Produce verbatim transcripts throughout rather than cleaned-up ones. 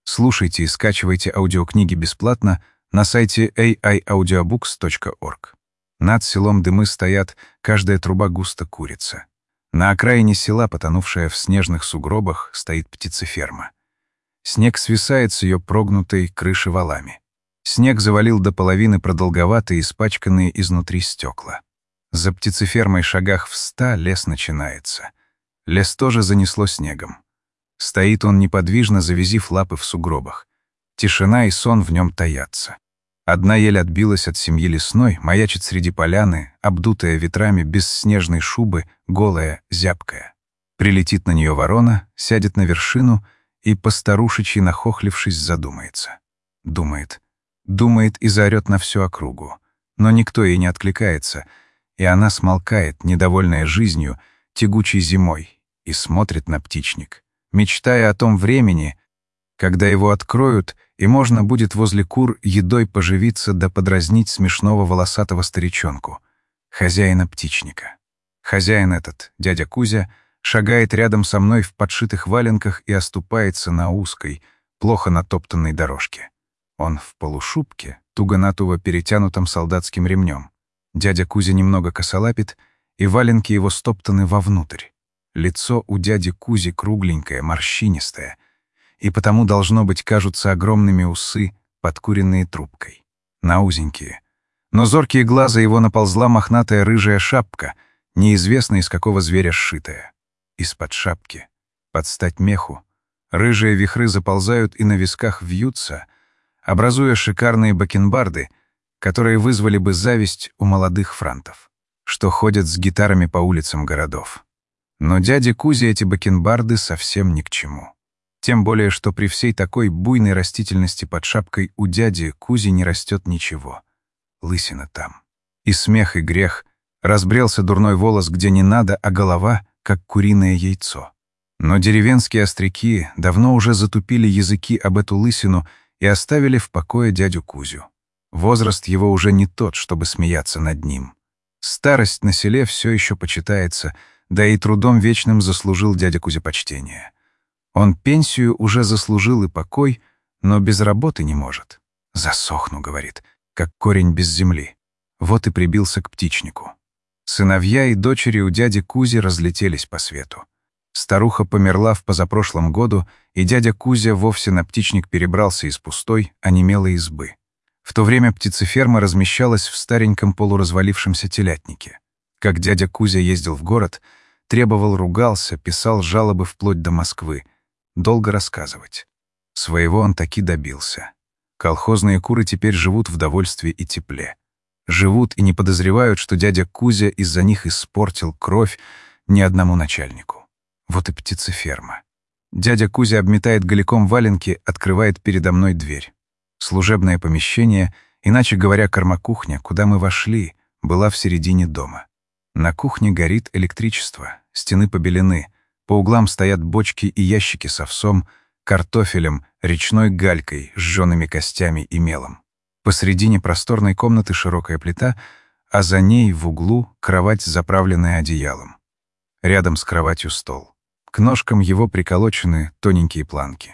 Слушайте и скачивайте аудиокниги бесплатно на сайте эй ай аудиобукс точка орг. Над селом дымы стоят, каждая труба густо курится. На окраине села, потонувшая в снежных сугробах, стоит птицеферма. Снег свисает с ее прогнутой крыши валами. Снег завалил до половины продолговатые, испачканные изнутри стекла. За птицефермой шагах в ста лес начинается. Лес тоже занесло снегом. Стоит он неподвижно, завизив лапы в сугробах. Тишина и сон в нем таятся. Одна ель отбилась от семьи лесной, маячит среди поляны, обдутая ветрами, без снежной шубы, голая, зябкая. Прилетит на нее ворона, сядет на вершину и, постарушечьи нахохлившись, задумается. Думает. Думает и заорет на всю округу. Но никто ей не откликается, и она смолкает, недовольная жизнью, тягучей зимой, и смотрит на птичник, мечтая о том времени, когда его откроют, и можно будет возле кур едой поживиться да подразнить смешного волосатого старичонку, хозяина птичника. Хозяин этот, дядя Кузя, шагает рядом со мной в подшитых валенках и оступается на узкой, плохо натоптанной дорожке. Он в полушубке, туго-натуго перетянутом солдатским ремнем. Дядя Кузя немного косолапит, и валенки его стоптаны вовнутрь. Лицо у дяди Кузи кругленькое, морщинистое, и потому, должно быть, кажутся огромными усы, подкуренные трубкой. Наузенькие. Но зоркие глаза его наползла мохнатая рыжая шапка, неизвестно из какого зверя сшитая. Из-под шапки, под стать меху, рыжие вихры заползают и на висках вьются, образуя шикарные бакенбарды, которые вызвали бы зависть у молодых франтов, что ходят с гитарами по улицам городов. Но дяде Кузе эти бакенбарды совсем ни к чему. Тем более, что при всей такой буйной растительности под шапкой у дяди Кузи не растет ничего. Лысина там. И смех, и грех. Разбрелся дурной волос где не надо, а голова, как куриное яйцо. Но деревенские остряки давно уже затупили языки об эту лысину и оставили в покое дядю Кузю. Возраст его уже не тот, чтобы смеяться над ним. Старость на селе все еще почитается, да и трудом вечным заслужил дядя Кузя почтение. Он пенсию уже заслужил и покой, но без работы не может. «Засохну», — говорит, — «как корень без земли». Вот и прибился к птичнику. Сыновья и дочери у дяди Кузи разлетелись по свету. Старуха померла в позапрошлом году, и дядя Кузя вовсе на птичник перебрался из пустой, онемелой избы. В то время птицеферма размещалась в стареньком полуразвалившемся телятнике. Как дядя Кузя ездил в город, требовал, ругался, писал жалобы вплоть до Москвы. Долго рассказывать. Своего он таки добился. Колхозные куры теперь живут в довольстве и тепле. Живут и не подозревают, что дядя Кузя из-за них испортил кровь ни одному начальнику. Вот и птицеферма. Дядя Кузя обметает голиком валенки, открывает передо мной дверь. Служебное помещение, иначе говоря, кормокухня, куда мы вошли, была в середине дома. На кухне горит электричество, стены побелены, по углам стоят бочки и ящики с овсом, картофелем, речной галькой, жжеными костями и мелом. Посредине просторной комнаты широкая плита, а за ней в углу кровать, заправленная одеялом. Рядом с кроватью стол. К ножкам его приколочены тоненькие планки.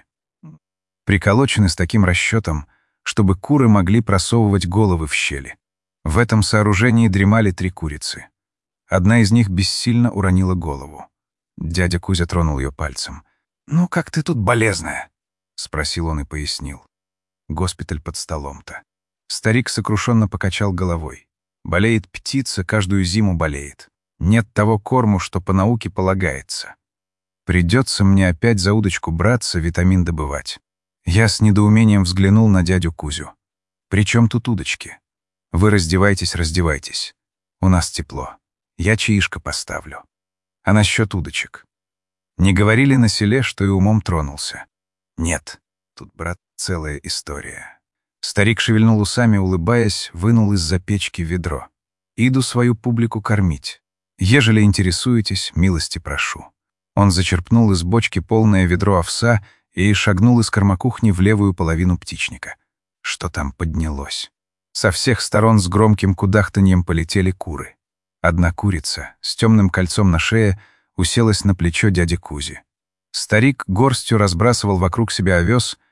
Приколочены с таким расчетом, чтобы куры могли просовывать головы в щели. В этом сооружении дремали три курицы. Одна из них бессильно уронила голову. Дядя Кузя тронул ее пальцем. «Ну, как ты тут болезная?» — спросил он и пояснил. Госпиталь под столом-то. Старик сокрушенно покачал головой. Болеет птица, каждую зиму болеет. Нет того корму, что по науке полагается. Придется мне опять за удочку браться, витамин добывать. Я с недоумением взглянул на дядю Кузю. «При чем тут удочки? Вы раздевайтесь, раздевайтесь. У нас тепло. Я чаишко поставлю. А насчет удочек? Не говорили на селе, что и умом тронулся? Нет. Тут, брат, целая история». Старик шевельнул усами, улыбаясь, вынул из-за печки ведро. «Иду свою публику кормить. Ежели интересуетесь, милости прошу». Он зачерпнул из бочки полное ведро овса и шагнул из кормокухни в левую половину птичника. Что там поднялось? Со всех сторон с громким кудахтаньем полетели куры. Одна курица с темным кольцом на шее уселась на плечо дяди Кузи. Старик горстью разбрасывал вокруг себя овес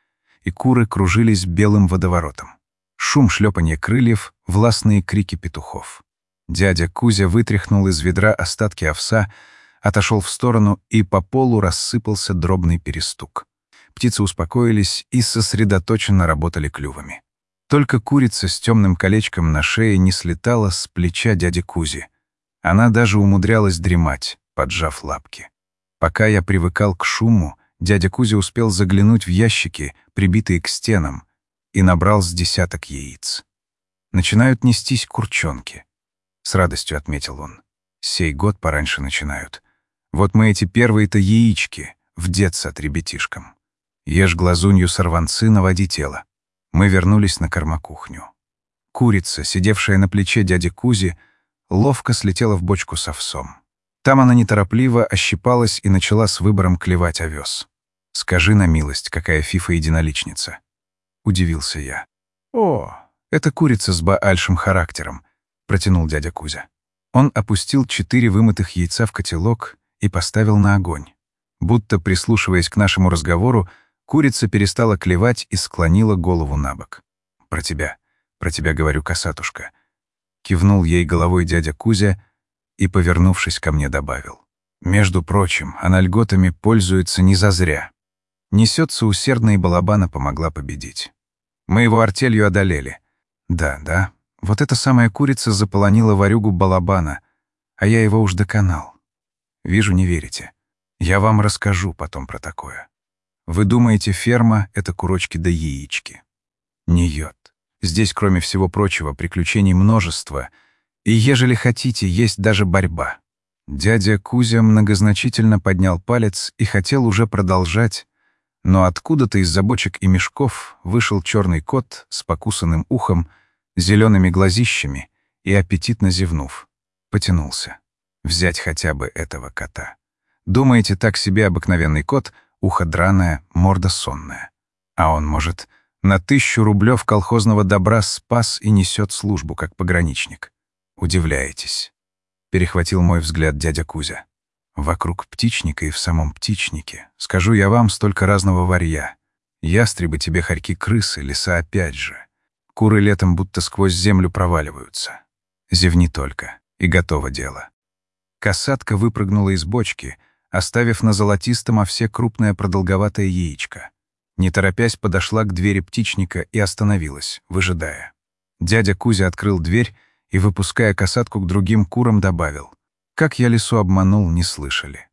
и куры кружились белым водоворотом. Шум шлепанья крыльев, властные крики петухов. Дядя Кузя вытряхнул из ведра остатки овса, отошел в сторону, и по полу рассыпался дробный перестук. Птицы успокоились и сосредоточенно работали клювами. Только курица с темным колечком на шее не слетала с плеча дяди Кузи. Она даже умудрялась дремать, поджав лапки. Пока я привыкал к шуму, дядя Кузя успел заглянуть в ящики, прибитые к стенам, и набрал с десяток яиц. Начинают нестись курчонки. С радостью отметил он. Сей год пораньше начинают. Вот мы эти первые-то яички в детсад ребятишкам. Ешь глазунью сорванцы, наводи тело. Мы вернулись на кормокухню. Курица, сидевшая на плече дяди Кузи, ловко слетела в бочку с овсом. Там она неторопливо ощипалась и начала с выбором клевать овес. «Скажи на милость, какая фифа-единоличница!» Удивился я. «О, это курица с баальшим характером», — протянул дядя Кузя. Он опустил четыре вымытых яйца в котелок и поставил на огонь. Будто прислушиваясь к нашему разговору, курица перестала клевать и склонила голову на бок. «Про тебя, про тебя говорю, косатушка», — кивнул ей головой дядя Кузя и, повернувшись ко мне, добавил. «Между прочим, она льготами пользуется не зазря. Несется усердно, и Балабана помогла победить. Мы его артелью одолели. Да, да, вот эта самая курица заполонила ворюгу Балабана, а я его уж доконал. Вижу, не верите. Я вам расскажу потом про такое. Вы думаете, ферма — это курочки да яички? Не йод. Здесь, кроме всего прочего, приключений множество, и, ежели хотите, есть даже борьба». Дядя Кузя многозначительно поднял палец и хотел уже продолжать, но откуда-то из-за бочек и мешков вышел черный кот с покусанным ухом, зелеными глазищами и, аппетитно зевнув, потянулся. Взять хотя бы этого кота. Думаете, так себе обыкновенный кот, ухо драное, морда сонная. А он, может, на тысячу рублев колхозного добра спас и несет службу, как пограничник. Удивляетесь. Перехватил мой взгляд дядя Кузя. Вокруг птичника и в самом птичнике, скажу я вам, столько разного варья. Ястребы тебе хорьки крысы, лиса опять же. Куры летом будто сквозь землю проваливаются. Зевни только, и готово дело. Косатка выпрыгнула из бочки, оставив на золотистом овсе крупное продолговатое яичко. Не торопясь, подошла к двери птичника и остановилась, выжидая. Дядя Кузя открыл дверь и, выпуская косатку к другим курам, добавил. Как я лису обманул, не слышали.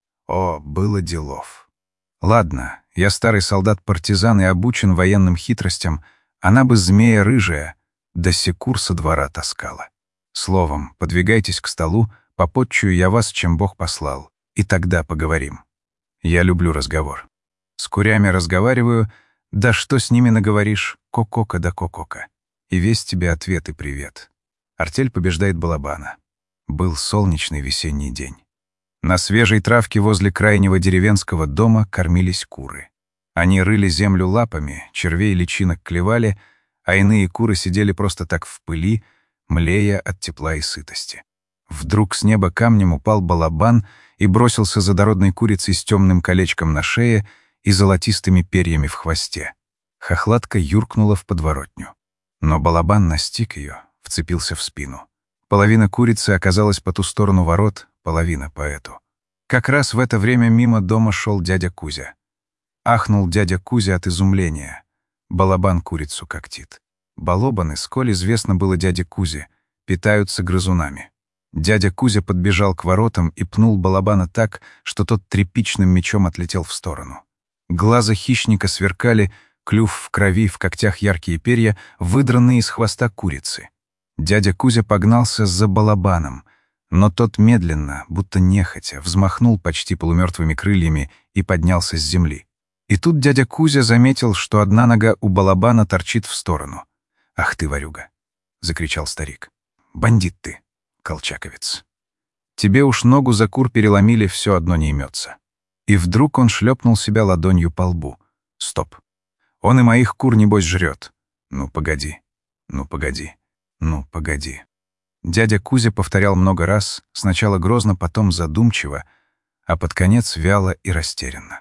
О, было делов. Ладно, я старый солдат-партизан и обучен военным хитростям, она бы змея рыжая, до секур со двора таскала. Словом, подвигайтесь к столу, попотчую я вас, чем Бог послал, и тогда поговорим. Я люблю разговор. С курями разговариваю, да что с ними наговоришь, кокока да кокока. И весь тебе ответ и привет. Артель побеждает Балабана. Был солнечный весенний день. На свежей травке возле крайнего деревенского дома кормились куры. Они рыли землю лапами, червей личинок клевали, а иные куры сидели просто так в пыли, млея от тепла и сытости. Вдруг с неба камнем упал Балабан и бросился за дородной курицей с темным колечком на шее и золотистыми перьями в хвосте. Хохлатка юркнула в подворотню. Но Балабан настиг ее, вцепился в спину. Половина курицы оказалась по ту сторону ворот, половина по эту. Как раз в это время мимо дома шел дядя Кузя. Ахнул дядя Кузя от изумления. Балабан курицу когтит. Балобаны, сколь известно было дяде Кузе, питаются грызунами. Дядя Кузя подбежал к воротам и пнул Балабана так, что тот тряпичным мечом отлетел в сторону. Глаза хищника сверкали, клюв в крови, в когтях яркие перья, выдранные из хвоста курицы. Дядя Кузя погнался за Балабаном, но тот медленно, будто нехотя, взмахнул почти полумертвыми крыльями и поднялся с земли. И тут дядя Кузя заметил, что одна нога у Балабана торчит в сторону. «Ах ты, ворюга!» — закричал старик. «Бандит ты, колчаковец! Тебе уж ногу за кур переломили, все одно не имется». И вдруг он шлепнул себя ладонью по лбу. «Стоп! Он и моих кур, небось, жрет. Ну, погоди, ну, погоди, ну, погоди». Дядя Кузя повторял много раз, сначала грозно, потом задумчиво, а под конец вяло и растерянно.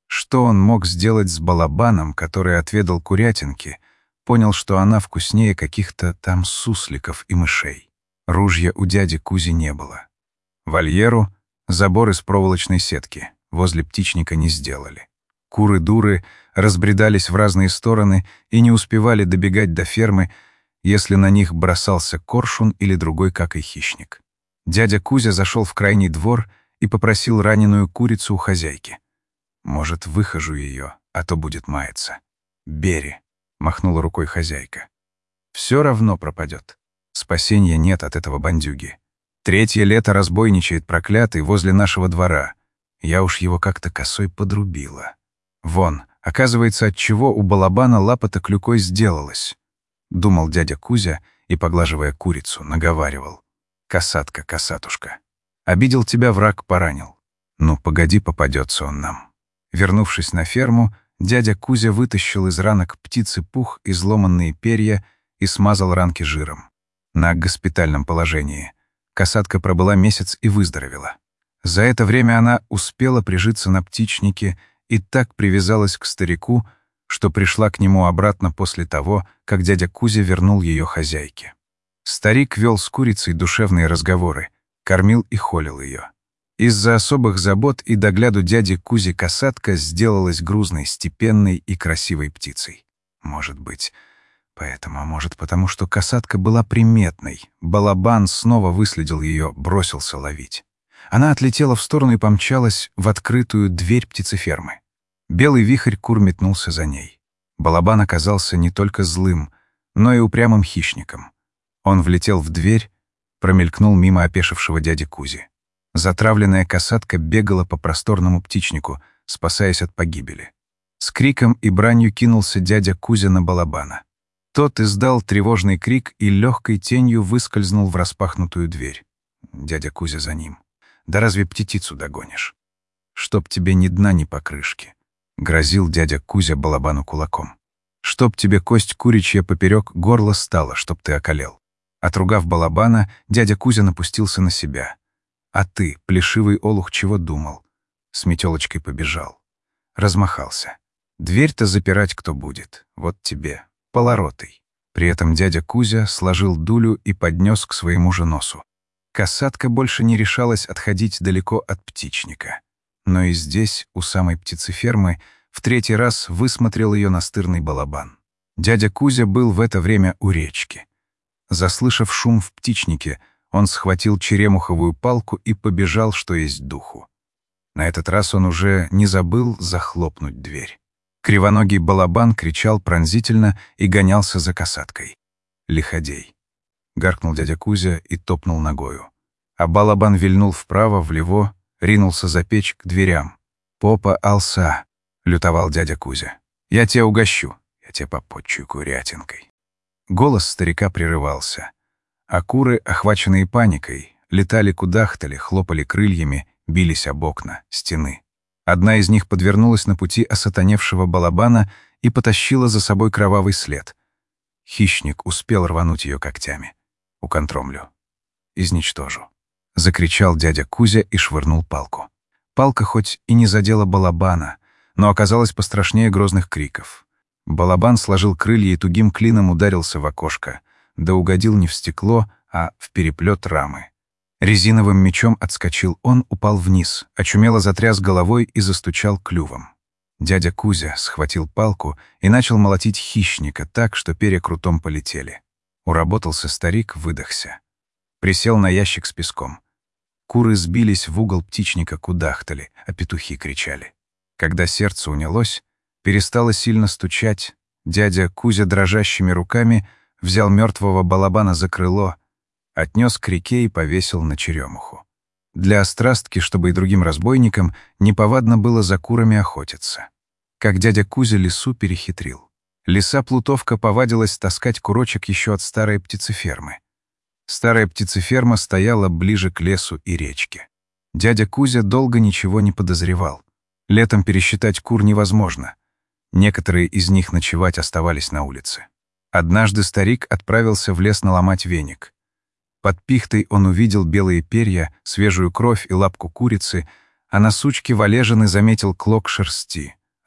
Что он мог сделать с балабаном, который отведал курятинки, понял, что она вкуснее каких-то там сусликов и мышей. Ружья у дяди Кузи не было. Вольеру — забор из проволочной сетки, возле птичника не сделали. Куры-дуры разбредались в разные стороны и не успевали добегать до фермы, если на них бросался коршун или другой какой хищник. Дядя Кузя зашел в крайний двор и попросил раненую курицу у хозяйки. «Может, выхожу ее, а то будет маяться». «Бери», — махнула рукой хозяйка. «Все равно пропадет. Спасения нет от этого бандюги. Третье лето разбойничает проклятый возле нашего двора. Я уж его как-то косой подрубила. Вон, оказывается, отчего у балабана лапа-то клюкой сделалась», — думал дядя Кузя и, поглаживая курицу, наговаривал. «Косатка, косатушка, обидел тебя враг, поранил. Ну, погоди, попадется он нам». Вернувшись на ферму, дядя Кузя вытащил из ранок птицы пух, изломанные перья и смазал ранки жиром. На госпитальном положении. Косатка пробыла месяц и выздоровела. За это время она успела прижиться на птичнике и так привязалась к старику, что пришла к нему обратно после того, как дядя Кузя вернул ее хозяйке. Старик вел с курицей душевные разговоры, кормил и холил ее. Из-за особых забот и догляду дяди Кузи косатка сделалась грузной, степенной и красивой птицей. Может быть, поэтому, а может потому, что косатка была приметной. Балабан снова выследил ее, бросился ловить. Она отлетела в сторону и помчалась в открытую дверь птицефермы. Белый вихрь кур метнулся за ней. Балабан оказался не только злым, но и упрямым хищником. Он влетел в дверь, промелькнул мимо опешившего дяди Кузи. Затравленная косатка бегала по просторному птичнику, спасаясь от погибели. С криком и бранью кинулся дядя Кузя на балабана. Тот издал тревожный крик и легкой тенью выскользнул в распахнутую дверь. Дядя Кузя за ним. «Да разве птицу догонишь? Чтоб тебе ни дна, ни покрышки», — грозил дядя Кузя балабану кулаком. «Чтоб тебе кость куричья поперек горла стала, чтоб ты околел». Отругав балабана, дядя Кузя напустился на себя. «А ты, плешивый олух, чего думал?» С метелочкой побежал. Размахался. «Дверь-то запирать кто будет? Вот тебе, полоротый». При этом дядя Кузя сложил дулю и поднес к своему же носу. Косатка больше не решалась отходить далеко от птичника. Но и здесь, у самой птицефермы, в третий раз высмотрел ее настырный балабан. Дядя Кузя был в это время у речки. Заслышав шум в птичнике, он схватил черемуховую палку и побежал, что есть духу. На этот раз он уже не забыл захлопнуть дверь. Кривоногий балабан кричал пронзительно и гонялся за косаткой. «Лиходей!» — гаркнул дядя Кузя и топнул ногою. А балабан вильнул вправо, влево, ринулся за печь к дверям. «Попа алса!» — лютовал дядя Кузя. «Я тебя угощу, я тебя попотчую курятинкой». Голос старика прерывался. А куры, охваченные паникой, летали-кудахтали, хлопали крыльями, бились об окна, стены. Одна из них подвернулась на пути осатаневшего балабана и потащила за собой кровавый след. Хищник успел рвануть ее когтями. «Уконтромлю. Изничтожу», — закричал дядя Кузя и швырнул палку. Палка хоть и не задела балабана, но оказалась пострашнее грозных криков. Балабан сложил крылья и тугим клином ударился в окошко, да угодил не в стекло, а в переплет рамы. Резиновым мечом отскочил он, упал вниз, очумело затряс головой и застучал клювом. Дядя Кузя схватил палку и начал молотить хищника так, что перья крутом полетели. Уработался старик, выдохся. Присел на ящик с песком. Куры сбились в угол птичника, кудахтали, а петухи кричали. Когда сердце унялось, перестало сильно стучать, дядя Кузя дрожащими руками взял мертвого балабана за крыло, отнес к реке и повесил на черемуху. Для острастки, чтобы и другим разбойникам неповадно было за курами охотиться. Как дядя Кузя лису перехитрил. Лиса-плутовка повадилась таскать курочек еще от старой птицефермы. Старая птицеферма стояла ближе к лесу и речке. Дядя Кузя долго ничего не подозревал. Летом пересчитать кур невозможно. Некоторые из них ночевать оставались на улице. Однажды старик отправился в лес наломать веник. Под пихтой он увидел белые перья, свежую кровь и лапку курицы, а на сучке валежины заметил клок шерсти.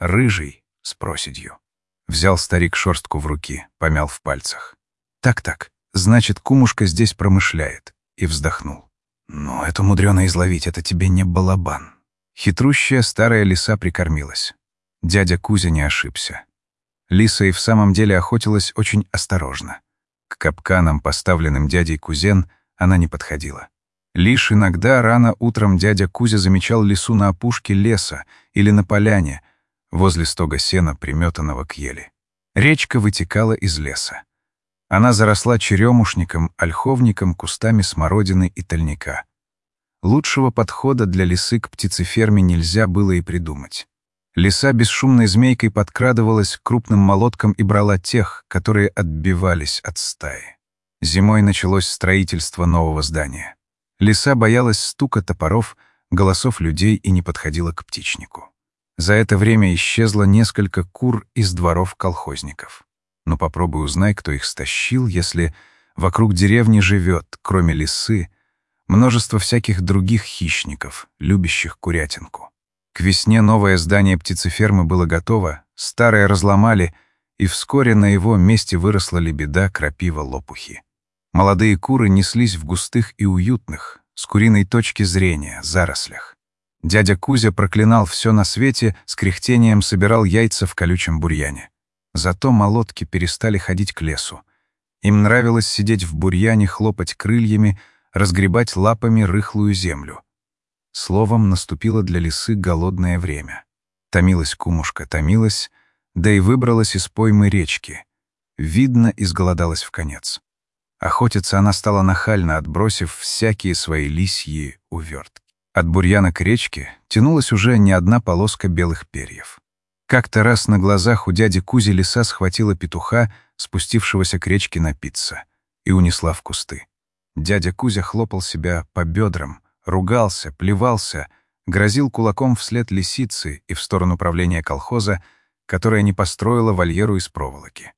Рыжий, с проседью. Взял старик шорстку в руки, помял в пальцах. Так-так, значит, кумушка здесь промышляет. И вздохнул. Ну, это мудрено изловить, это тебе не балабан. Хитрущая старая лиса прикормилась. Дядя Кузя не ошибся. Лиса и в самом деле охотилась очень осторожно. К капканам, поставленным дядей Кузен, она не подходила. Лишь иногда рано утром дядя Кузя замечал лису на опушке леса или на поляне, возле стога сена, приметанного к ели. Речка вытекала из леса. Она заросла черемушником, ольховником, кустами смородины и тольника. Лучшего подхода для лисы к птицеферме нельзя было и придумать. Лиса бесшумной змейкой подкрадывалась к крупным молоткам и брала тех, которые отбивались от стаи. Зимой началось строительство нового здания. Лиса боялась стука топоров, голосов людей и не подходила к птичнику. За это время исчезло несколько кур из дворов колхозников. Но попробуй узнай, кто их стащил, если вокруг деревни живет, кроме лисы, множество всяких других хищников, любящих курятинку. К весне новое здание птицефермы было готово, старое разломали, и вскоре на его месте выросла лебеда, крапива, лопухи. Молодые куры неслись в густых и уютных, с куриной точки зрения, зарослях. Дядя Кузя проклинал все на свете, с кряхтением собирал яйца в колючем бурьяне. Зато молотки перестали ходить к лесу. Им нравилось сидеть в бурьяне, хлопать крыльями, разгребать лапами рыхлую землю. Словом, наступило для лисы голодное время. Томилась кумушка, томилась, да и выбралась из поймы речки. Видно, изголодалась вконец. Охотиться она стала нахально, отбросив всякие свои лисьи увертки. От бурьяна к речке тянулась уже не одна полоска белых перьев. Как-то раз на глазах у дяди Кузи лиса схватила петуха, спустившегося к речке напиться, и унесла в кусты. Дядя Кузя хлопал себя по бедрам, ругался, плевался, грозил кулаком вслед лисицы и в сторону правления колхоза, которое не построило вольеру из проволоки.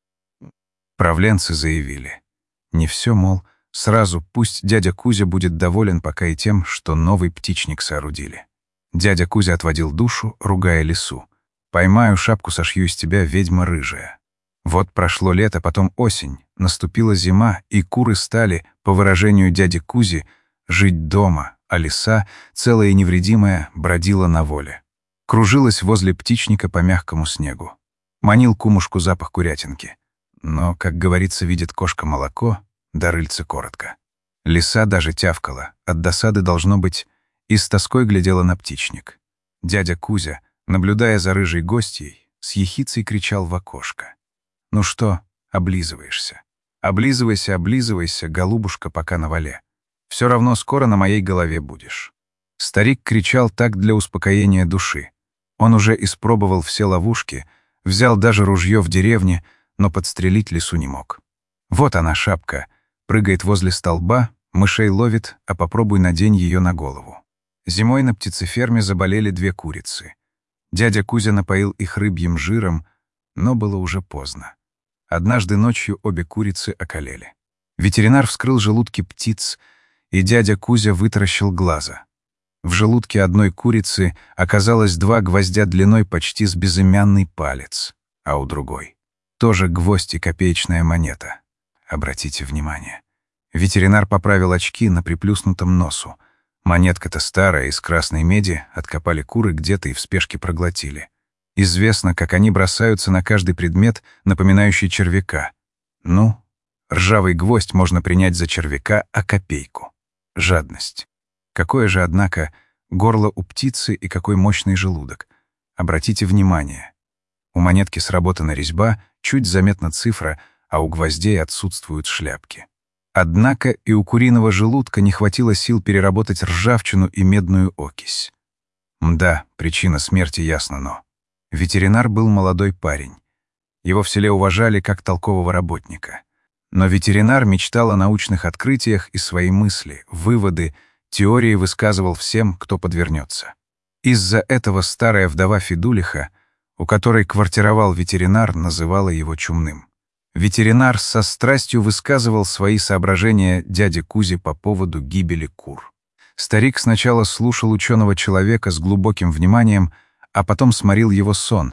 Правленцы заявили. Не все, мол, сразу пусть дядя Кузя будет доволен пока и тем, что новый птичник соорудили. Дядя Кузя отводил душу, ругая лису. «Поймаю шапку, сошью из тебя, ведьма рыжая». Вот прошло лето, потом осень, наступила зима, и куры стали, по выражению дяди Кузи, жить дома, а лиса, целая и невредимая, бродила на воле. Кружилась возле птичника по мягкому снегу. Манил кумушку запах курятинки. Но, как говорится, видит кошка молоко, да рыльце коротко. Лиса даже тявкала, от досады, должно быть, и с тоской глядела на птичник. Дядя Кузя, наблюдая за рыжей гостьей, с ехицей кричал в окошко. «Ну что, облизываешься? Облизывайся, облизывайся, голубушка, пока на воле. Все равно скоро на моей голове будешь». Старик кричал так для успокоения души. Он уже испробовал все ловушки, взял даже ружье в деревне, но подстрелить лису не мог. Вот она, шапка, прыгает возле столба, мышей ловит, а попробуй надень ее на голову. Зимой на птицеферме заболели две курицы. Дядя Кузя напоил их рыбьим жиром, но было уже поздно. Однажды ночью обе курицы околели. Ветеринар вскрыл желудки птиц, и дядя Кузя вытаращил глаза. В желудке одной курицы оказалось два гвоздя длиной почти с безымянный палец, а у другой тоже гвоздь и копеечная монета. Обратите внимание. Ветеринар поправил очки на приплюснутом носу. Монетка-то старая, из красной меди, откопали куры где-то и в спешке проглотили. Известно, как они бросаются на каждый предмет, напоминающий червяка. Ну, ржавый гвоздь можно принять за червяка, а копейку — жадность. Какое же, однако, горло у птицы и какой мощный желудок. Обратите внимание. У монетки сработана резьба, чуть заметна цифра, а у гвоздей отсутствуют шляпки. Однако и у куриного желудка не хватило сил переработать ржавчину и медную окись. Мда, причина смерти ясна, но... Ветеринар был молодой парень. Его в селе уважали как толкового работника. Но ветеринар мечтал о научных открытиях и свои мысли, выводы, теории высказывал всем, кто подвернется. Из-за этого старая вдова Федулиха, у которой квартировал ветеринар, называла его чумным. Ветеринар со страстью высказывал свои соображения дяде Кузе по поводу гибели кур. Старик сначала слушал ученого человека с глубоким вниманием, а потом сморил его сон,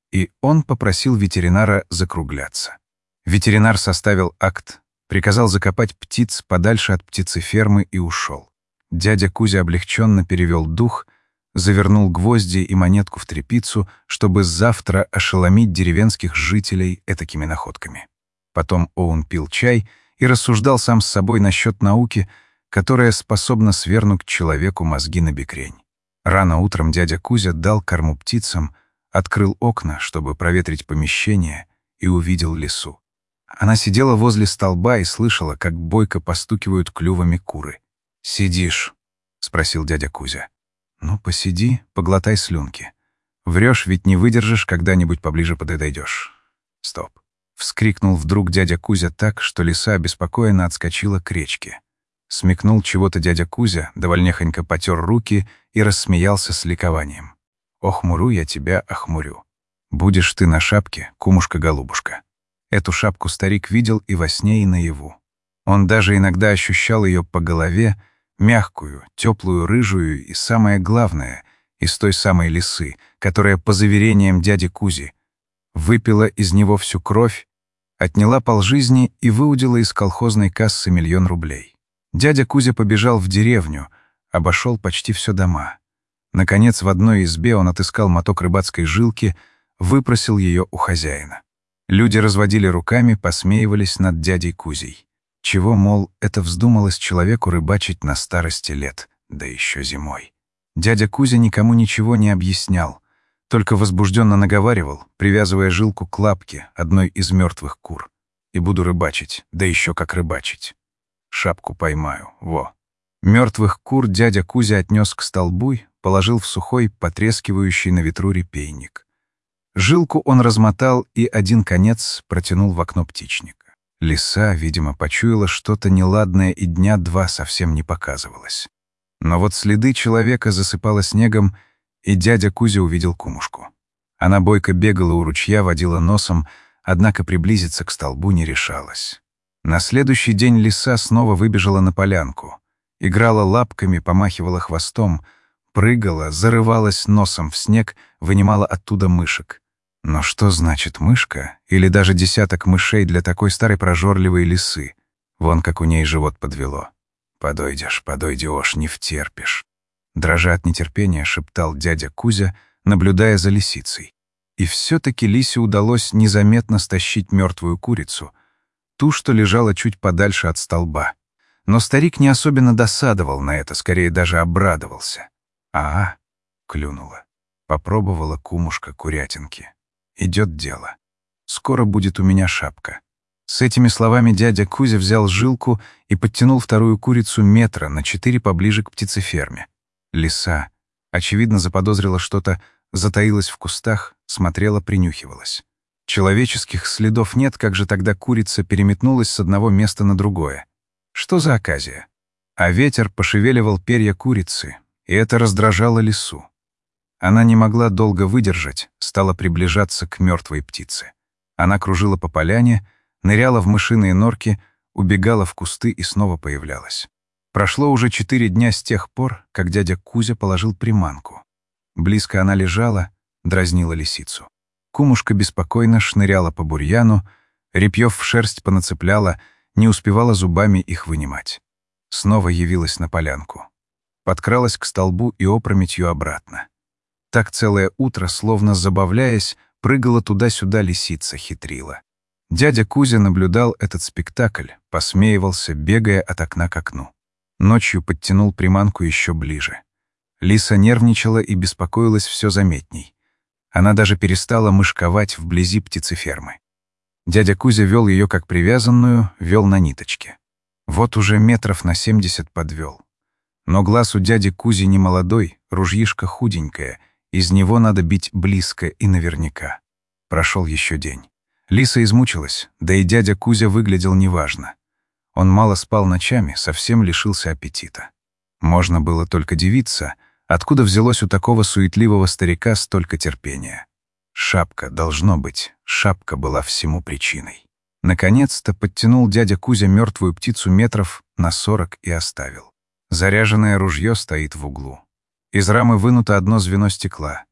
и он попросил ветеринара закругляться. Ветеринар составил акт, приказал закопать птиц подальше от птицефермы и ушел. Дядя Кузя облегченно перевел дух, завернул гвозди и монетку в тряпицу, чтобы завтра ошеломить деревенских жителей этакими находками. Потом Оун пил чай и рассуждал сам с собой насчет науки, которая способна свернуть человеку мозги на бекрень. Рано утром дядя Кузя дал корму птицам, открыл окна, чтобы проветрить помещение, и увидел лису. Она сидела возле столба и слышала, как бойко постукивают клювами куры. «Сидишь?» — спросил дядя Кузя. «Ну, посиди, поглотай слюнки. Врешь, ведь не выдержишь, когда-нибудь поближе подойдешь». «Стоп!» — вскрикнул вдруг дядя Кузя так, что лиса обеспокоенно отскочила к речке. Смекнул чего-то дядя Кузя, довольнехонько потер руки и рассмеялся с ликованием. «Охмурю я тебя, охмурю. Будешь ты на шапке, кумушка-голубушка». Эту шапку старик видел и во сне, и наяву. Он даже иногда ощущал ее по голове, мягкую, теплую, рыжую и, самое главное, из той самой лисы, которая, по заверениям дяди Кузи, выпила из него всю кровь, отняла полжизни и выудила из колхозной кассы миллион рублей. Дядя Кузя побежал в деревню, обошел почти все дома. Наконец, в одной избе он отыскал моток рыбацкой жилки, выпросил ее у хозяина. Люди разводили руками, посмеивались над дядей Кузей. Чего, мол, это вздумалось человеку рыбачить на старости лет, да еще зимой. Дядя Кузя никому ничего не объяснял, только возбужденно наговаривал, привязывая жилку к лапке одной из мертвых кур. «И буду рыбачить, да еще как рыбачить. Шапку поймаю, во». Мертвых кур дядя Кузя отнес к столбу, положил в сухой, потрескивающий на ветру репейник. Жилку он размотал и один конец протянул в окно птичника. Лиса, видимо, почуяла что-то неладное и дня два совсем не показывалась. Но вот следы человека засыпало снегом, и дядя Кузя увидел кумушку. Она бойко бегала у ручья, водила носом, однако приблизиться к столбу не решалась. На следующий день лиса снова выбежала на полянку. Играла лапками, помахивала хвостом, прыгала, зарывалась носом в снег, вынимала оттуда мышек. Но что значит мышка или даже десяток мышей для такой старой прожорливой лисы? Вон как у ней живот подвело. «Подойдешь, подойдешь, не втерпишь», — дрожа от нетерпения шептал дядя Кузя, наблюдая за лисицей. И все-таки лисе удалось незаметно стащить мертвую курицу, ту, что лежала чуть подальше от столба. Но старик не особенно досадовал на это, скорее даже обрадовался. «А-а», — клюнула. Попробовала кумушка курятинки. «Идет дело. Скоро будет у меня шапка». С этими словами дядя Кузя взял жилку и подтянул вторую курицу метра на четыре поближе к птицеферме. Лиса, очевидно, заподозрила что-то, затаилась в кустах, смотрела, принюхивалась. Человеческих следов нет, как же тогда курица переметнулась с одного места на другое? Что за оказия? А ветер пошевеливал перья курицы, и это раздражало лису. Она не могла долго выдержать, стала приближаться к мертвой птице. Она кружила по поляне, ныряла в мышиные норки, убегала в кусты и снова появлялась. Прошло уже четыре дня с тех пор, как дядя Кузя положил приманку. Близко она лежала, дразнила лисицу. Кумушка беспокойно шныряла по бурьяну, репьев в шерсть понацепляла, не успевала зубами их вынимать. Снова явилась на полянку. Подкралась к столбу и опрометью обратно. Так целое утро, словно забавляясь, прыгала туда-сюда лисица, хитрила. Дядя Кузя наблюдал этот спектакль, посмеивался, бегая от окна к окну. Ночью подтянул приманку еще ближе. Лиса нервничала и беспокоилась все заметней. Она даже перестала мышковать вблизи птицефермы. Дядя Кузя вел ее как привязанную, вел на ниточке. Вот уже метров на семьдесят подвел. Но глаз у дяди Кузи не молодой, ружьишко худенькое, из него надо бить близко и наверняка. Прошел еще день. Лиса измучилась, да и дядя Кузя выглядел неважно. Он мало спал ночами, совсем лишился аппетита. Можно было только дивиться, откуда взялось у такого суетливого старика столько терпения. Шапка, должно быть, шапка была всему причиной. Наконец-то подтянул дядя Кузя мертвую птицу метров на сорок и оставил. Заряженное ружье стоит в углу. Из рамы вынуто одно звено стекла.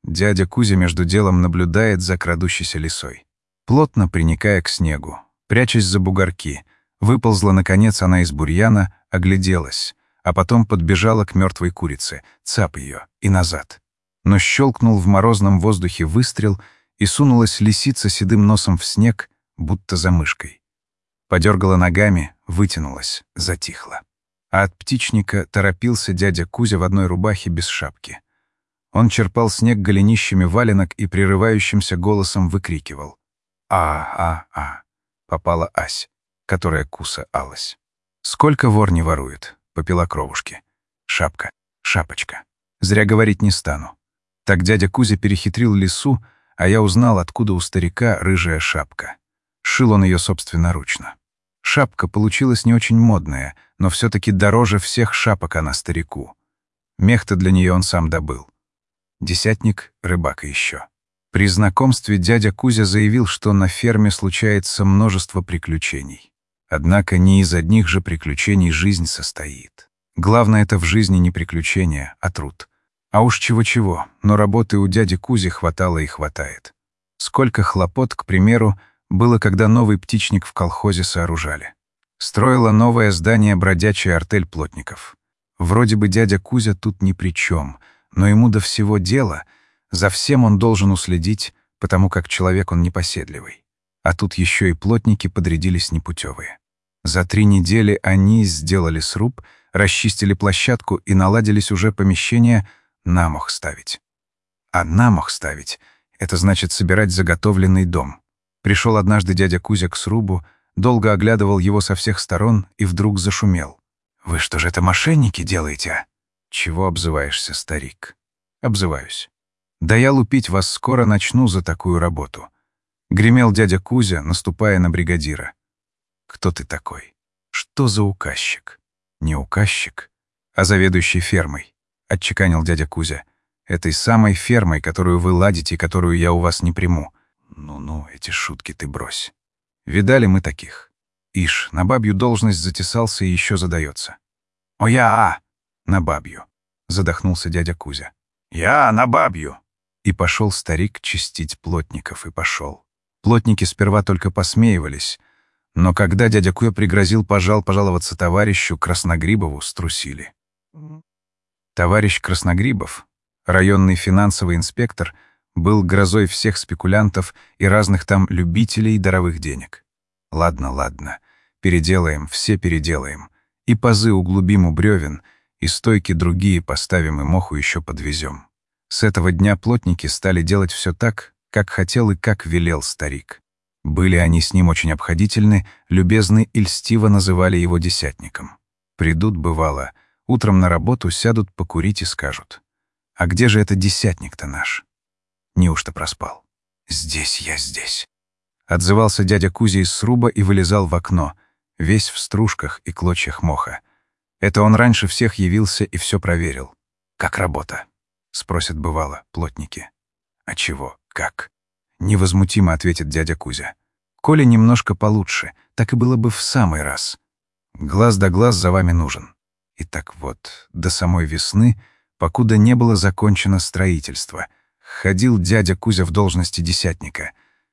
Дядя Кузя между делом наблюдает за крадущейся лисой. Плотно приникая к снегу, прячась за бугорки, выползла, наконец, она из бурьяна, огляделась, а потом подбежала к мертвой курице, цап ее, и назад. Но щелкнул в морозном воздухе выстрел, и сунулась лисица седым носом в снег, будто за мышкой. Подергала ногами, вытянулась, затихла. А от птичника торопился дядя Кузя в одной рубахе без шапки. Он черпал снег голенищами валенок и прерывающимся голосом выкрикивал: «А-а-а!» — попала Ась, которая кусалась. «Сколько вор не ворует?» — попила кровушки. «Шапка, шапочка. Зря говорить не стану». Так дядя Кузя перехитрил лису, а я узнал, откуда у старика рыжая шапка. Шил он ее собственноручно. Шапка получилась не очень модная, но все-таки дороже всех шапок она старику. Мех-то для нее он сам добыл. Десятник, рыбак еще. При знакомстве дядя Кузя заявил, что на ферме случается множество приключений. Однако не из одних же приключений жизнь состоит. Главное это в жизни не приключения, а труд. А уж чего-чего, но работы у дяди Кузи хватало и хватает. Сколько хлопот, к примеру, было, когда новый птичник в колхозе сооружали. Строила новое здание бродячая артель плотников. Вроде бы дядя Кузя тут ни при чем, но ему до всего дела, за всем он должен уследить, потому как человек он непоседливый. А тут еще и плотники подрядились непутевые. За три недели они сделали сруб, расчистили площадку и наладились уже помещения намох ставить. А намох ставить — это значит собирать заготовленный дом. Пришел однажды дядя Кузя к срубу, долго оглядывал его со всех сторон и вдруг зашумел. «Вы что же это, мошенники делаете, а?» «Чего обзываешься, старик?» «Обзываюсь. Да я лупить вас скоро начну за такую работу». Гремел дядя Кузя, наступая на бригадира. «Кто ты такой? Что за указчик?» «Не указчик, а заведующий фермой», — отчеканил дядя Кузя. «Этой самой фермой, которую вы ладите и которую я у вас не приму». «Ну-ну, эти шутки ты брось. Видали мы таких. Ишь, на бабью должность затесался и еще задается». «О, я, а! На бабью», — задохнулся дядя Кузя. «Я на бабью». И пошел старик чистить плотников, и пошел. Плотники сперва только посмеивались, но когда дядя Кузя пригрозил пожал пожаловаться товарищу Красногрибову, струсили. Товарищ Красногрибов, районный финансовый инспектор, был грозой всех спекулянтов и разных там любителей даровых денег. Ладно, ладно, переделаем, все переделаем. И пазы углубим у бревен, и стойки другие поставим, и моху еще подвезем. С этого дня плотники стали делать все так, как хотел и как велел старик. Были они с ним очень обходительны, любезны и льстиво называли его десятником. Придут, бывало, утром на работу сядут покурить и скажут: «А где же это десятник-то наш?» Неужто проспал? «Здесь я, здесь», — отзывался дядя Кузя из сруба и вылезал в окно, весь в стружках и клочьях моха. Это он раньше всех явился и все проверил. «Как работа?» — спросят, бывало, плотники. «А чего? Как?» — невозмутимо ответит дядя Кузя. «Коли немножко получше, так и было бы в самый раз. Глаз да глаз за вами нужен». И так вот, до самой весны, покуда не было закончено строительство, ходил дядя Кузя в должности десятника.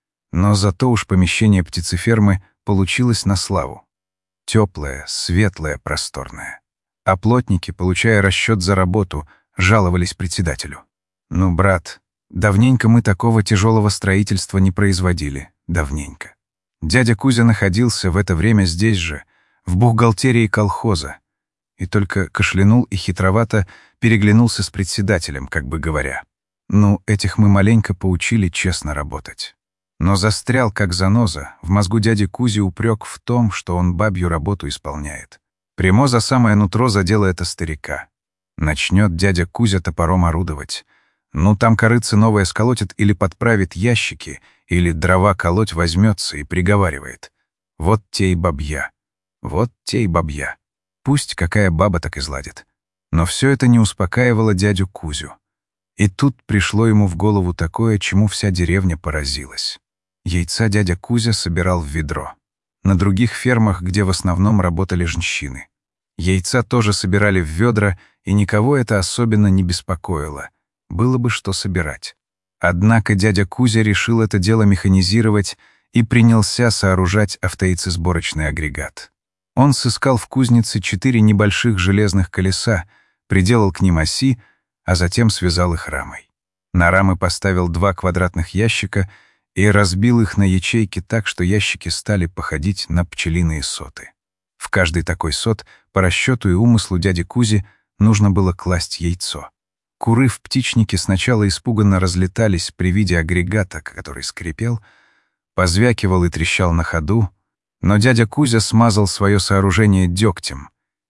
Но зато уж помещение птицефермы получилось на славу. Теплое, светлое, просторное. А плотники, получая расчет за работу, жаловались председателю. «Ну, брат, давненько мы такого тяжелого строительства не производили. Давненько». Дядя Кузя находился в это время здесь же, в бухгалтерии колхоза, и только кашлянул и хитровато переглянулся с председателем, как бы говоря: «Ну, этих мы маленько поучили честно работать». Но застрял, как заноза, в мозгу дяди Кузи упрек в том, что он бабью работу исполняет. Прямо за самое нутро задело это старика. Начнет дядя Кузя топором орудовать. Ну, там корыце новое сколотит или подправит ящики, или дрова колоть возьмется и приговаривает: «Вот те и бабья, вот те и бабья». Пусть какая баба так изладит. Но все это не успокаивало дядю Кузю. И тут пришло ему в голову такое, чему вся деревня поразилась. Яйца дядя Кузя собирал в ведро. На других фермах, где в основном работали женщины. Яйца тоже собирали в ведра, и никого это особенно не беспокоило. Было бы что собирать. Однако дядя Кузя решил это дело механизировать и принялся сооружать автоицесборочный агрегат. Он сыскал в кузнице четыре небольших железных колеса, приделал к ним оси, а затем связал их рамой. На рамы поставил два квадратных ящика и разбил их на ячейки так, что ящики стали походить на пчелиные соты. В каждый такой сот, по расчету и умыслу дяди Кузи, нужно было класть яйцо. Куры в птичнике сначала испуганно разлетались при виде агрегата, который скрипел, позвякивал и трещал на ходу, но дядя Кузя смазал свое сооружение дегтем,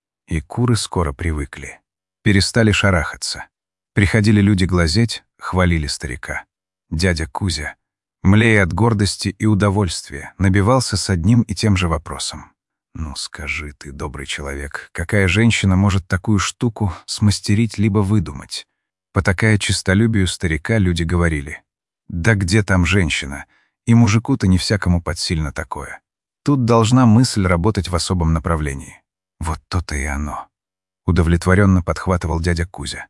и куры скоро привыкли. Перестали шарахаться. Приходили люди глазеть, хвалили старика. Дядя Кузя, млея от гордости и удовольствия, набивался с одним и тем же вопросом. «Ну скажи ты, добрый человек, какая женщина может такую штуку смастерить либо выдумать?» Потакая честолюбию старика, люди говорили: «Да где там женщина? И мужику-то не всякому подсильно такое. Тут должна мысль работать в особом направлении». «Вот то-то и оно», — удовлетворенно подхватывал дядя Кузя.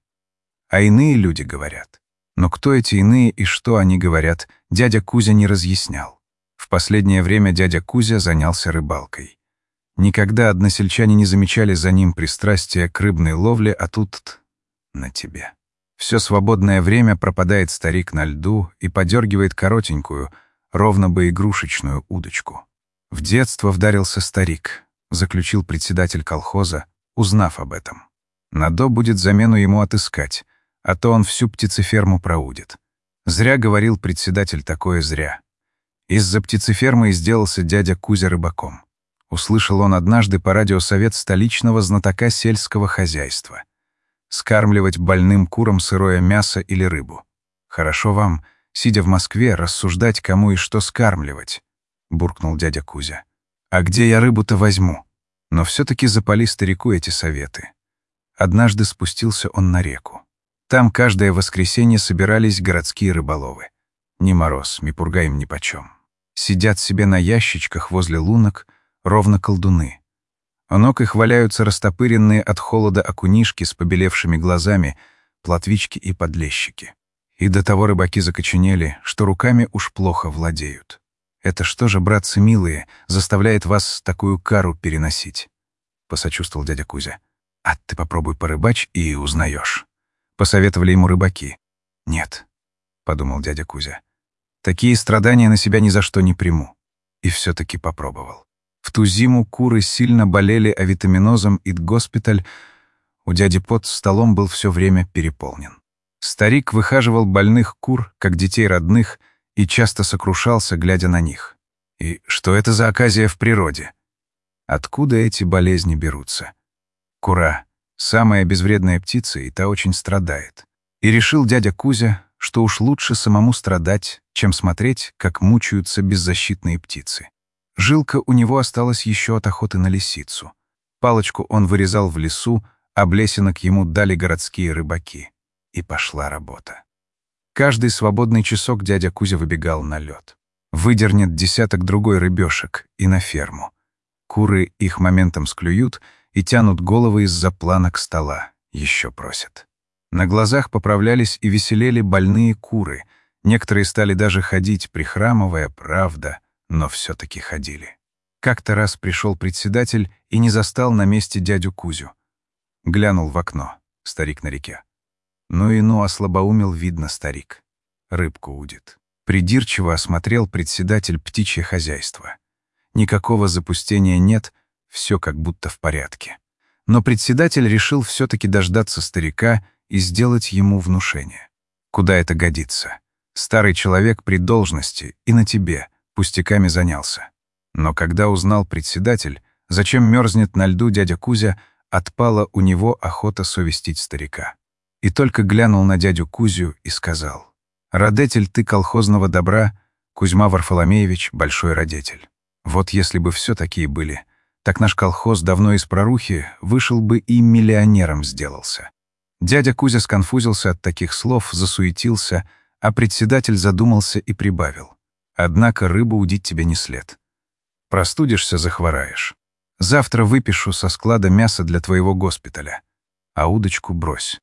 А иные люди говорят. Но кто эти иные и что они говорят, дядя Кузя не разъяснял. В последнее время дядя Кузя занялся рыбалкой. Никогда односельчане не замечали за ним пристрастия к рыбной ловле, а тут на тебе. Все свободное время пропадает старик на льду и подергивает коротенькую, ровно бы игрушечную удочку. В детство вдарился старик, заключил председатель колхоза, узнав об этом. Надо будет замену ему отыскать, а то он всю птицеферму проудит. Зря говорил председатель такое, зря. Из-за птицефермы и сделался дядя Кузя рыбаком. Услышал он однажды по радио совет столичного знатока сельского хозяйства: скармливать больным курам сырое мясо или рыбу. Хорошо вам, сидя в Москве, рассуждать, кому и что скармливать, — буркнул дядя Кузя. А где я рыбу-то возьму? Но все-таки запали старику эти советы. Однажды спустился он на реку. Там каждое воскресенье собирались городские рыболовы. Ни мороз, ни пурга им нипочем. Сидят себе на ящичках возле лунок, ровно колдуны. У ног их валяются растопыренные от холода окунишки с побелевшими глазами, плотвички и подлещики. И до того рыбаки закоченели, что руками уж плохо владеют. «Это что же, братцы милые, заставляет вас такую кару переносить?» — посочувствовал дядя Кузя. «А ты попробуй порыбачь и узнаешь», — посоветовали ему рыбаки. «Нет», — подумал дядя Кузя, — «такие страдания на себя ни за что не приму». И все-таки попробовал. В ту зиму куры сильно болели авитаминозом, и госпиталь у дяди под столом был все время переполнен. Старик выхаживал больных кур, как детей родных, и часто сокрушался, глядя на них. И что это за оказия в природе? Откуда эти болезни берутся? Кура — самая безвредная птица, и та очень страдает. И решил дядя Кузя, что уж лучше самому страдать, чем смотреть, как мучаются беззащитные птицы. Жилка у него осталась еще от охоты на лисицу. Палочку он вырезал в лесу, а блесенок ему дали городские рыбаки. И пошла работа. Каждый свободный часок дядя Кузя выбегал на лед. Выдернет десяток другой рыбешек и на ферму. Куры их моментом склюют и тянут головы из-за планок стола, еще просят. На глазах поправлялись и веселели больные куры. Некоторые стали даже ходить, прихрамывая, правда, но все-таки ходили. Как-то раз пришел председатель и не застал на месте дядю Кузю. Глянул в окно, старик на реке. Ну и ну, ослабоумел, видно, старик. Рыбку удит. Придирчиво осмотрел председатель птичье хозяйство. Никакого запустения нет, все как будто в порядке. Но председатель решил все-таки дождаться старика и сделать ему внушение. Куда это годится? Старый человек при должности и на тебе пустяками занялся. Но когда узнал председатель, зачем мерзнет на льду дядя Кузя, отпала у него охота совестить старика. И только глянул на дядю Кузю и сказал: «Радетель ты колхозного добра, Кузьма Варфоломеевич, большой радетель. Вот если бы все такие были, так наш колхоз давно из прорухи вышел бы и миллионером сделался». Дядя Кузя сконфузился от таких слов, засуетился, а председатель задумался и прибавил: «Однако рыбу удить тебе не след. Простудишься — захвораешь. Завтра выпишу со склада мясо для твоего госпиталя, а удочку брось.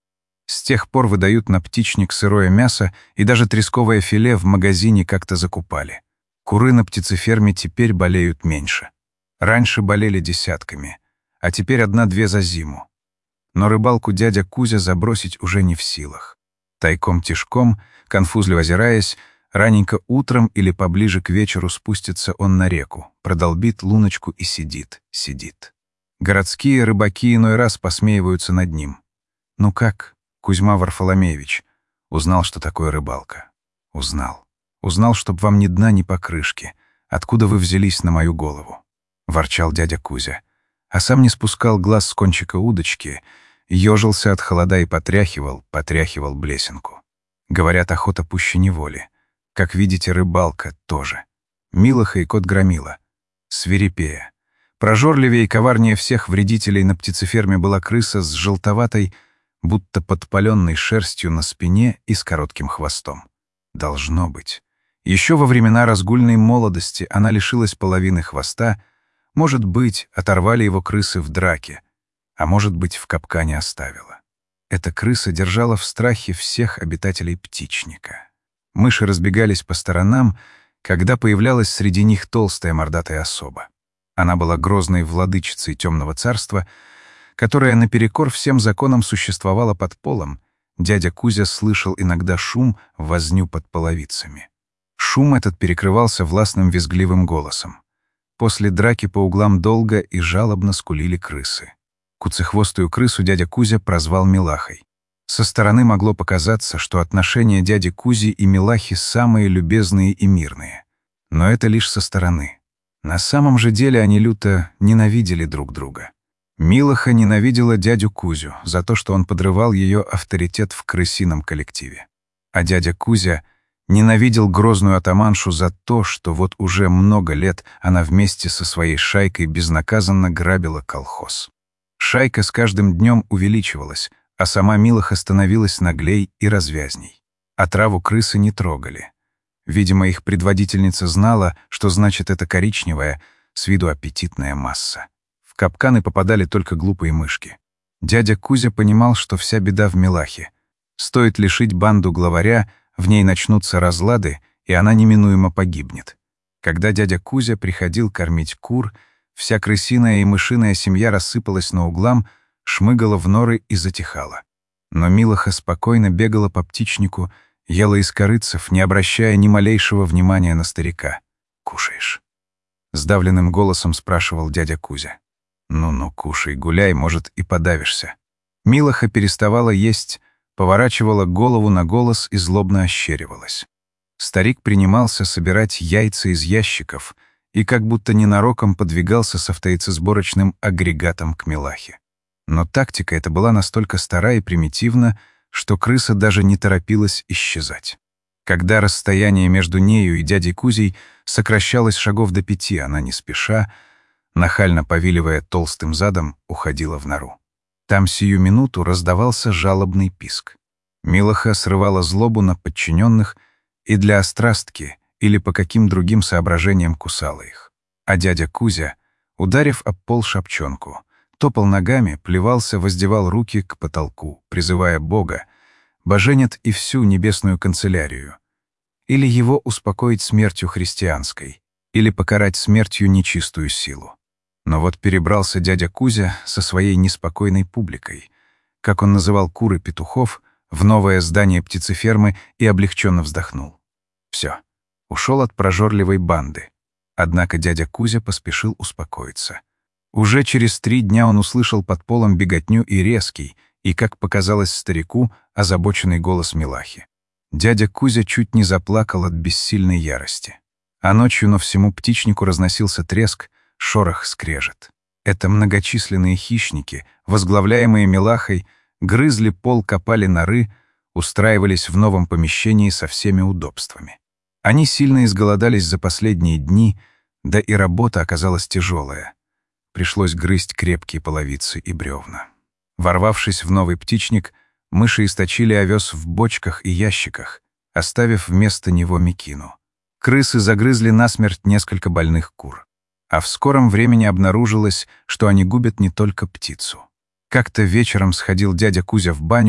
С тех пор выдают на птичник сырое мясо, и даже тресковое филе в магазине как-то закупали. Куры на птицеферме теперь болеют меньше. Раньше болели десятками, а теперь одна-две за зиму. Но рыбалку дядя Кузя забросить уже не в силах. Тайком-тишком, конфузливо озираясь, раненько утром или поближе к вечеру спустится он на реку, продолбит луночку и сидит, сидит. Городские рыбаки иной раз посмеиваются над ним. «Ну как, Кузьма Варфоломеевич, узнал, что такое рыбалка?» «Узнал. Узнал, чтоб вам ни дна, ни покрышки. Откуда вы взялись на мою голову?» — ворчал дядя Кузя. А сам не спускал глаз с кончика удочки, ежился от холода и потряхивал, потряхивал блесенку. Говорят, охота пуще неволи. Как видите, рыбалка тоже. Милоха и кот Громила. Свирепея. Прожорливее и коварнее всех вредителей на птицеферме была крыса с желтоватой, будто подпаленной шерстью на спине и с коротким хвостом. Должно быть. Еще во времена разгульной молодости она лишилась половины хвоста, может быть, оторвали его крысы в драке, а может быть, в капкане оставила. Эта крыса держала в страхе всех обитателей птичника. Мыши разбегались по сторонам, когда появлялась среди них толстая мордатая особа. Она была грозной владычицей темного царства, которая наперекор всем законам существовала под полом. Дядя Кузя слышал иногда шум, возню под половицами. Шум этот перекрывался властным визгливым голосом. После драки по углам долго и жалобно скулили крысы. Куцехвостую крысу дядя Кузя прозвал Милахой. Со стороны могло показаться, что отношения дяди Кузи и Милахи самые любезные и мирные. Но это лишь со стороны. На самом же деле они люто ненавидели друг друга. Милаха ненавидела дядю Кузю за то, что он подрывал ее авторитет в крысином коллективе. А дядя Кузя ненавидел грозную атаманшу за то, что вот уже много лет она вместе со своей шайкой безнаказанно грабила колхоз. Шайка с каждым днем увеличивалась, а сама Милаха становилась наглей и развязней. Отраву крысы не трогали. Видимо, их предводительница знала, что значит эта коричневая, с виду аппетитная масса. В капканы попадали только глупые мышки. Дядя Кузя понимал, что вся беда в Милахе. Стоит лишить банду главаря, в ней начнутся разлады, и она неминуемо погибнет. Когда дядя Кузя приходил кормить кур, вся крысиная и мышиная семья рассыпалась на углам, шмыгала в норы и затихала. Но Милаха спокойно бегала по птичнику, ела из корыцев, не обращая ни малейшего внимания на старика. «Кушаешь?» — сдавленным голосом спрашивал дядя Кузя. «Ну-ну, кушай, гуляй, может, и подавишься». Милаха переставала есть, поворачивала голову на голос и злобно ощеривалась. Старик принимался собирать яйца из ящиков и как будто ненароком подвигался с автояйцесборочным агрегатом к Милахе. Но тактика эта была настолько стара и примитивна, что крыса даже не торопилась исчезать. Когда расстояние между нею и дядей Кузей сокращалось шагов до пяти, она не спеша, нахально повиливая толстым задом, уходила в нору. Там сию минуту раздавался жалобный писк. Милаха срывала злобу на подчиненных и для острастки или по каким другим соображениям кусала их. А дядя Кузя, ударив об пол шапчонку, топал ногами, плевался, воздевал руки к потолку, призывая Бога, боженят и всю небесную канцелярию. Или его успокоить смертью христианской, или покарать смертью нечистую силу. Но вот перебрался дядя Кузя со своей неспокойной публикой, как он называл кур и петухов, в новое здание птицефермы и облегченно вздохнул. Все, ушел от прожорливой банды. Однако дядя Кузя поспешил успокоиться. Уже через три дня он услышал под полом беготню и резкий, и, как показалось старику, озабоченный голос Милахи. Дядя Кузя чуть не заплакал от бессильной ярости. А ночью на всему птичнику разносился треск, шорох, скрежет. Это многочисленные хищники, возглавляемые Милахой, грызли пол, копали норы, устраивались в новом помещении со всеми удобствами. Они сильно изголодались за последние дни, да и работа оказалась тяжелая. Пришлось грызть крепкие половицы и бревна. Ворвавшись в новый птичник, мыши источили овес в бочках и ящиках, оставив вместо него мекину. Крысы загрызли насмерть несколько больных кур. А в скором времени обнаружилось, что они губят не только птицу. Как-то вечером сходил дядя Кузя в баню,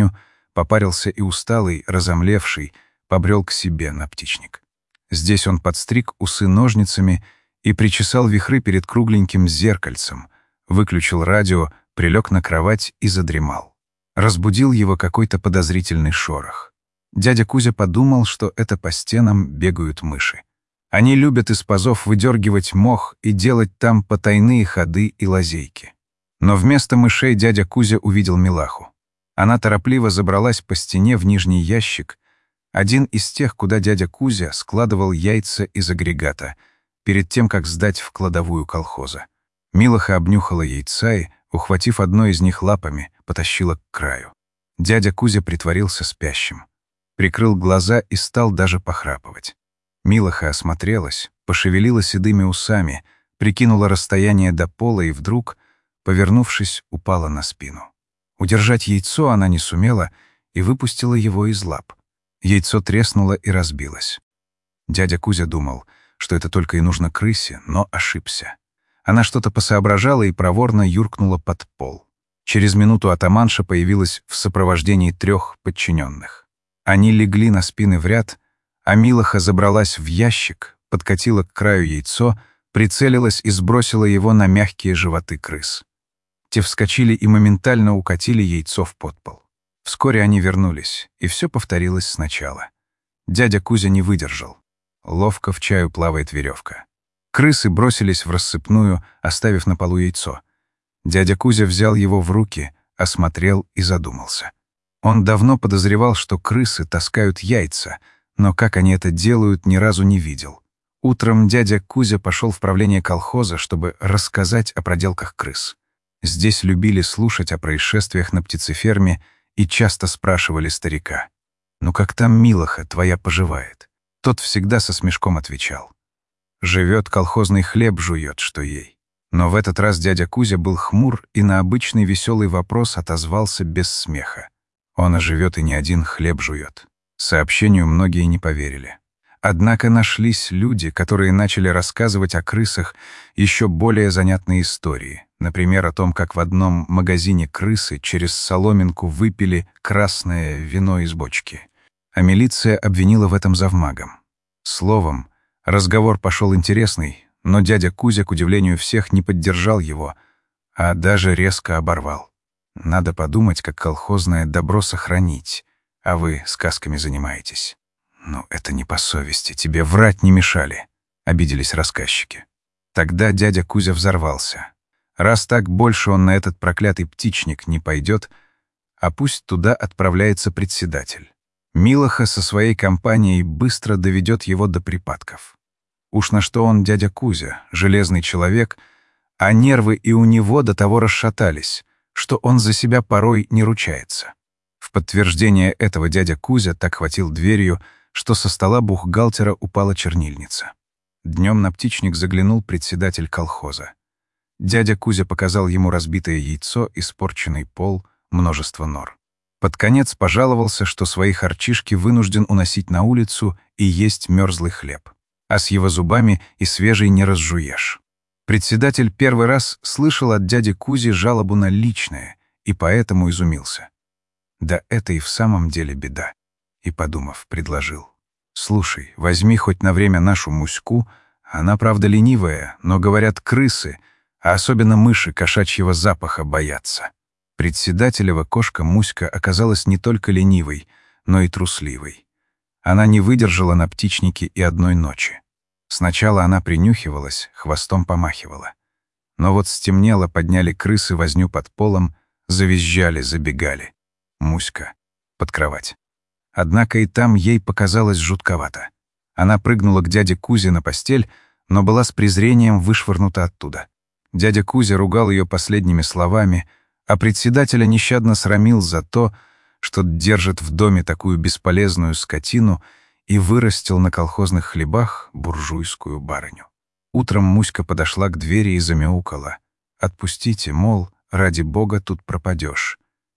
попарился и усталый, разомлевший, побрел к себе на птичник. Здесь он подстриг усы ножницами и причесал вихры перед кругленьким зеркальцем, выключил радио, прилег на кровать и задремал. Разбудил его какой-то подозрительный шорох. Дядя Кузя подумал, что это по стенам бегают мыши. Они любят из пазов выдергивать мох и делать там потайные ходы и лазейки. Но вместо мышей дядя Кузя увидел Милаху. Она торопливо забралась по стене в нижний ящик, один из тех, куда дядя Кузя складывал яйца из агрегата, перед тем, как сдать в кладовую колхоза. Милаха обнюхала яйца и, ухватив одно из них лапами, потащила к краю. Дядя Кузя притворился спящим. Прикрыл глаза и стал даже похрапывать. Милаха осмотрелась, пошевелила седыми усами, прикинула расстояние до пола и вдруг, повернувшись, упала на спину. Удержать яйцо она не сумела и выпустила его из лап. Яйцо треснуло и разбилось. Дядя Кузя думал, что это только и нужно крысе, но ошибся. Она что-то посоображала и проворно юркнула под пол. Через минуту атаманша появилась в сопровождении трех подчиненных. Они легли на спины в ряд, а Милаха забралась в ящик, подкатила к краю яйцо, прицелилась и сбросила его на мягкие животы крыс. Те вскочили и моментально укатили яйцо в подпол. Вскоре они вернулись, и все повторилось сначала. Дядя Кузя не выдержал. Ловко в чаю плавает веревка. Крысы бросились в рассыпную, оставив на полу яйцо. Дядя Кузя взял его в руки, осмотрел и задумался. Он давно подозревал, что крысы таскают яйца, но как они это делают, ни разу не видел. Утром дядя Кузя пошел в правление колхоза, чтобы рассказать о проделках крыс. Здесь любили слушать о происшествиях на птицеферме и часто спрашивали старика: «Ну как там Милаха твоя поживает?» Тот всегда со смешком отвечал: «Живет, колхозный хлеб жует, что ей». Но в этот раз дядя Кузя был хмур и на обычный веселый вопрос отозвался без смеха: «Он оживет и не один хлеб жует». Сообщению многие не поверили. Однако нашлись люди, которые начали рассказывать о крысах еще более занятные истории. Например, о том, как в одном магазине крысы через соломинку выпили красное вино из бочки. А милиция обвинила в этом завмагом. Словом, разговор пошел интересный, но дядя Кузя, к удивлению всех, не поддержал его, а даже резко оборвал. «Надо подумать, как колхозное добро сохранить, а вы сказками занимаетесь». «Ну, это не по совести, тебе врать не мешали», — обиделись рассказчики. Тогда дядя Кузя взорвался. Раз так, больше он на этот проклятый птичник не пойдет, а пусть туда отправляется председатель. Милаха со своей компанией быстро доведет его до припадков. Уж на что он дядя Кузя, железный человек, а нервы и у него до того расшатались, что он за себя порой не ручается. В подтверждение этого дядя Кузя так хватил дверью, что со стола бухгалтера упала чернильница. Днем на птичник заглянул председатель колхоза. Дядя Кузя показал ему разбитое яйцо, испорченный пол, множество нор. Под конец пожаловался, что свои харчишки вынужден уносить на улицу и есть мерзлый хлеб. А с его зубами и свежий не разжуешь. Председатель первый раз слышал от дяди Кузи жалобу на личное и поэтому изумился. Да это и в самом деле беда. И, подумав, предложил: «Слушай, возьми хоть на время нашу Муську, она, правда, ленивая, но, говорят, крысы, а особенно мыши кошачьего запаха боятся». Председателева кошка Муська оказалась не только ленивой, но и трусливой. Она не выдержала на птичнике и одной ночи. Сначала она принюхивалась, хвостом помахивала. Но вот стемнело, подняли крысы возню под полом, завизжали, забегали. Муська под кровать. Однако и там ей показалось жутковато. Она прыгнула к дяде Кузе на постель, но была с презрением вышвырнута оттуда. Дядя Кузя ругал ее последними словами, а председателя нещадно срамил за то, что держит в доме такую бесполезную скотину и вырастил на колхозных хлебах буржуйскую барыню. Утром Муська подошла к двери и замяукала: «Отпустите, мол, ради бога, тут пропадешь».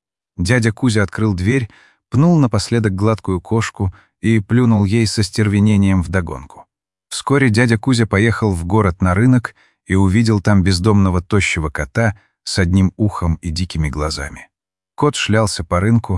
Дядя Кузя открыл дверь, пнул напоследок гладкую кошку и плюнул ей со стервенением вдогонку. Вскоре дядя Кузя поехал в город на рынок и увидел там бездомного тощего кота с одним ухом и дикими глазами. Кот шлялся по рынку,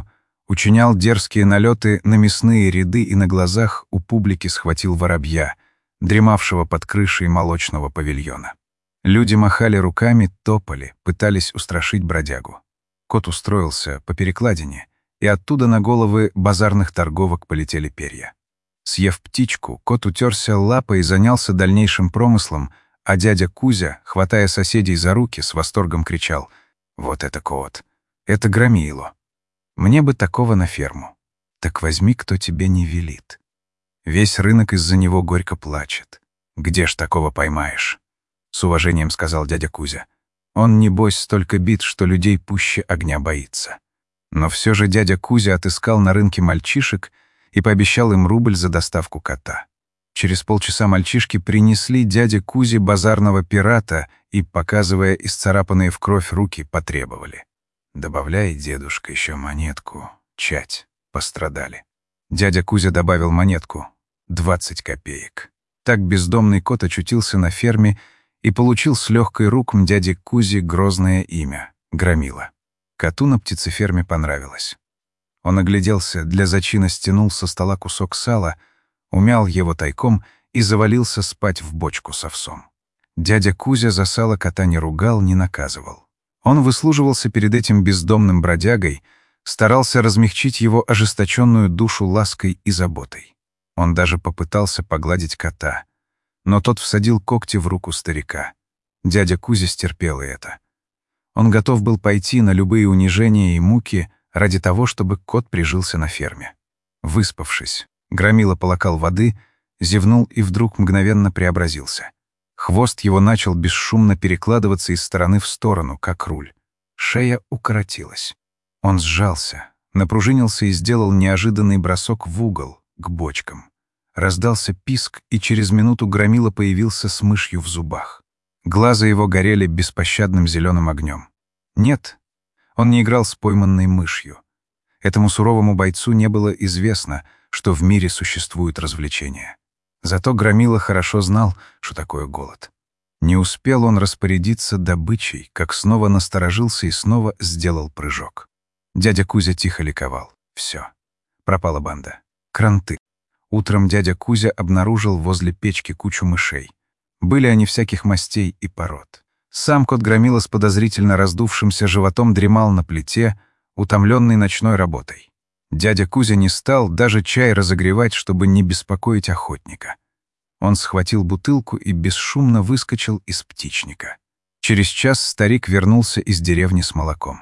Учинял дерзкие налеты на мясные ряды и на глазах у публики схватил воробья, дремавшего под крышей молочного павильона. Люди махали руками, топали, пытались устрашить бродягу. Кот устроился по перекладине, и оттуда на головы базарных торговок полетели перья. Съев птичку, кот утерся лапой и занялся дальнейшим промыслом, а дядя Кузя, хватая соседей за руки, с восторгом кричал: «Вот это кот! Это громило! Мне бы такого на ферму! Так возьми, кто тебе не велит!» Весь рынок из-за него горько плачет. «Где ж такого поймаешь?» — с уважением сказал дядя Кузя. «Он, небось, столько бит, что людей пуще огня боится». Но все же дядя Кузя отыскал на рынке мальчишек и пообещал им рубль за доставку кота. Через полчаса мальчишки принесли дяде Кузе базарного пирата и, показывая исцарапанные в кровь руки, потребовали: «Добавляй, дедушка, еще монетку. Чать. Пострадали». Дядя Кузя добавил монетку. Двадцать копеек. Так бездомный кот очутился на ферме и получил с легкой рук дяди Кузи грозное имя — Громила. Коту на птицеферме понравилось. Он огляделся, для зачина стянул со стола кусок сала, умял его тайком и завалился спать в бочку с овсом. Дядя Кузя за сало кота не ругал, не наказывал. Он выслуживался перед этим бездомным бродягой, старался размягчить его ожесточенную душу лаской и заботой. Он даже попытался погладить кота, но тот всадил когти в руку старика. Дядя Кузя стерпел и это. Он готов был пойти на любые унижения и муки ради того, чтобы кот прижился на ферме. Выспавшись, Громила полакал воды, зевнул и вдруг мгновенно преобразился. Хвост его начал бесшумно перекладываться из стороны в сторону, как руль. Шея укоротилась. Он сжался, напружинился и сделал неожиданный бросок в угол, к бочкам. Раздался писк, и через минуту Громила появился с мышью в зубах. Глаза его горели беспощадным зеленым огнем. Нет, он не играл с пойманной мышью. Этому суровому бойцу не было известно, что в мире существуют развлечения. Зато Громила хорошо знал, что такое голод. Не успел он распорядиться добычей, как снова насторожился и снова сделал прыжок. Дядя Кузя тихо ликовал. Все. Пропала банда. Кранты. Утром дядя Кузя обнаружил возле печки кучу мышей. Были они всяких мастей и пород. Сам кот Громила с подозрительно раздувшимся животом дремал на плите, утомленный ночной работой. Дядя Кузя не стал даже чай разогревать, чтобы не беспокоить охотника. Он схватил бутылку и бесшумно выскочил из птичника. Через час старик вернулся из деревни с молоком.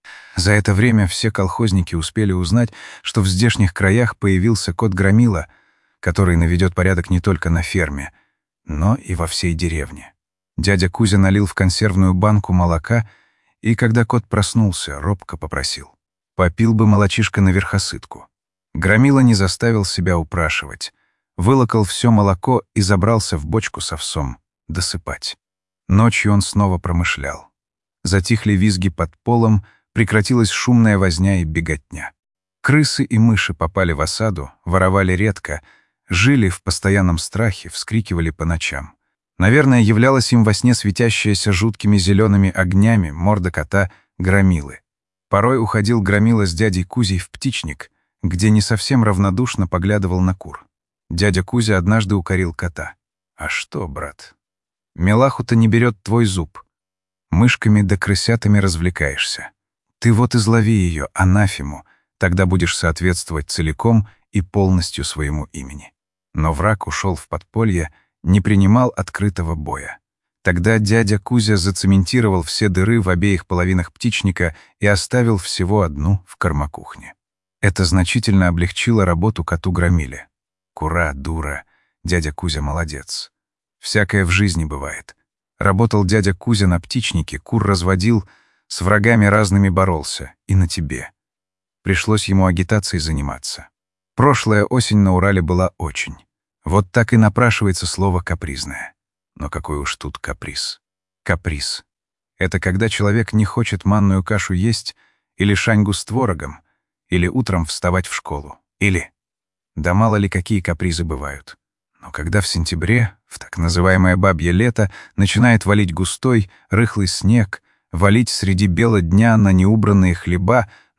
За это время все колхозники успели узнать, что в здешних краях появился кот Громила, который наведет порядок не только на ферме, но и во всей деревне. Дядя Кузя налил в консервную банку молока, и когда кот проснулся, робко попросил: «Попил бы молочишко наверхосытку». Громила не заставил себя упрашивать. Вылокал все молоко и забрался в бочку с овсом досыпать. Ночью он снова промышлял. Затихли визги под полом, прекратилась шумная возня и беготня. Крысы и мыши попали в осаду, воровали редко, жили в постоянном страхе, вскрикивали по ночам. Наверное, являлась им во сне светящаяся жуткими зелеными огнями морда кота Громилы. Порой уходил Громила с дядей Кузей в птичник, где не совсем равнодушно поглядывал на кур. Дядя Кузя однажды укорил кота: «А что, брат, мелаху-то не берет твой зуб. Мышками да крысятами развлекаешься. Ты вот излови ее, анафему, тогда будешь соответствовать целиком и полностью своему имени». Но враг ушел в подполье, не принимал открытого боя. Тогда дядя Кузя зацементировал все дыры в обеих половинах птичника и оставил всего одну в кормокухне. Это значительно облегчило работу коту Громиле. Кура, дура, дядя Кузя молодец. Всякое в жизни бывает. Работал дядя Кузя на птичнике, кур разводил, с врагами разными боролся, и на тебе. Пришлось ему агитацией заниматься. Прошлая осень на Урале была очень. Вот так и напрашивается слово «капризное». Но какой уж тут каприз. Каприз — это когда человек не хочет манную кашу есть или шаньгу с творогом, или утром вставать в школу, или... Да мало ли какие капризы бывают. Но когда в сентябре, в так называемое бабье лето, начинает валить густой, рыхлый снег, валить среди бела дня на неубранные хлеба,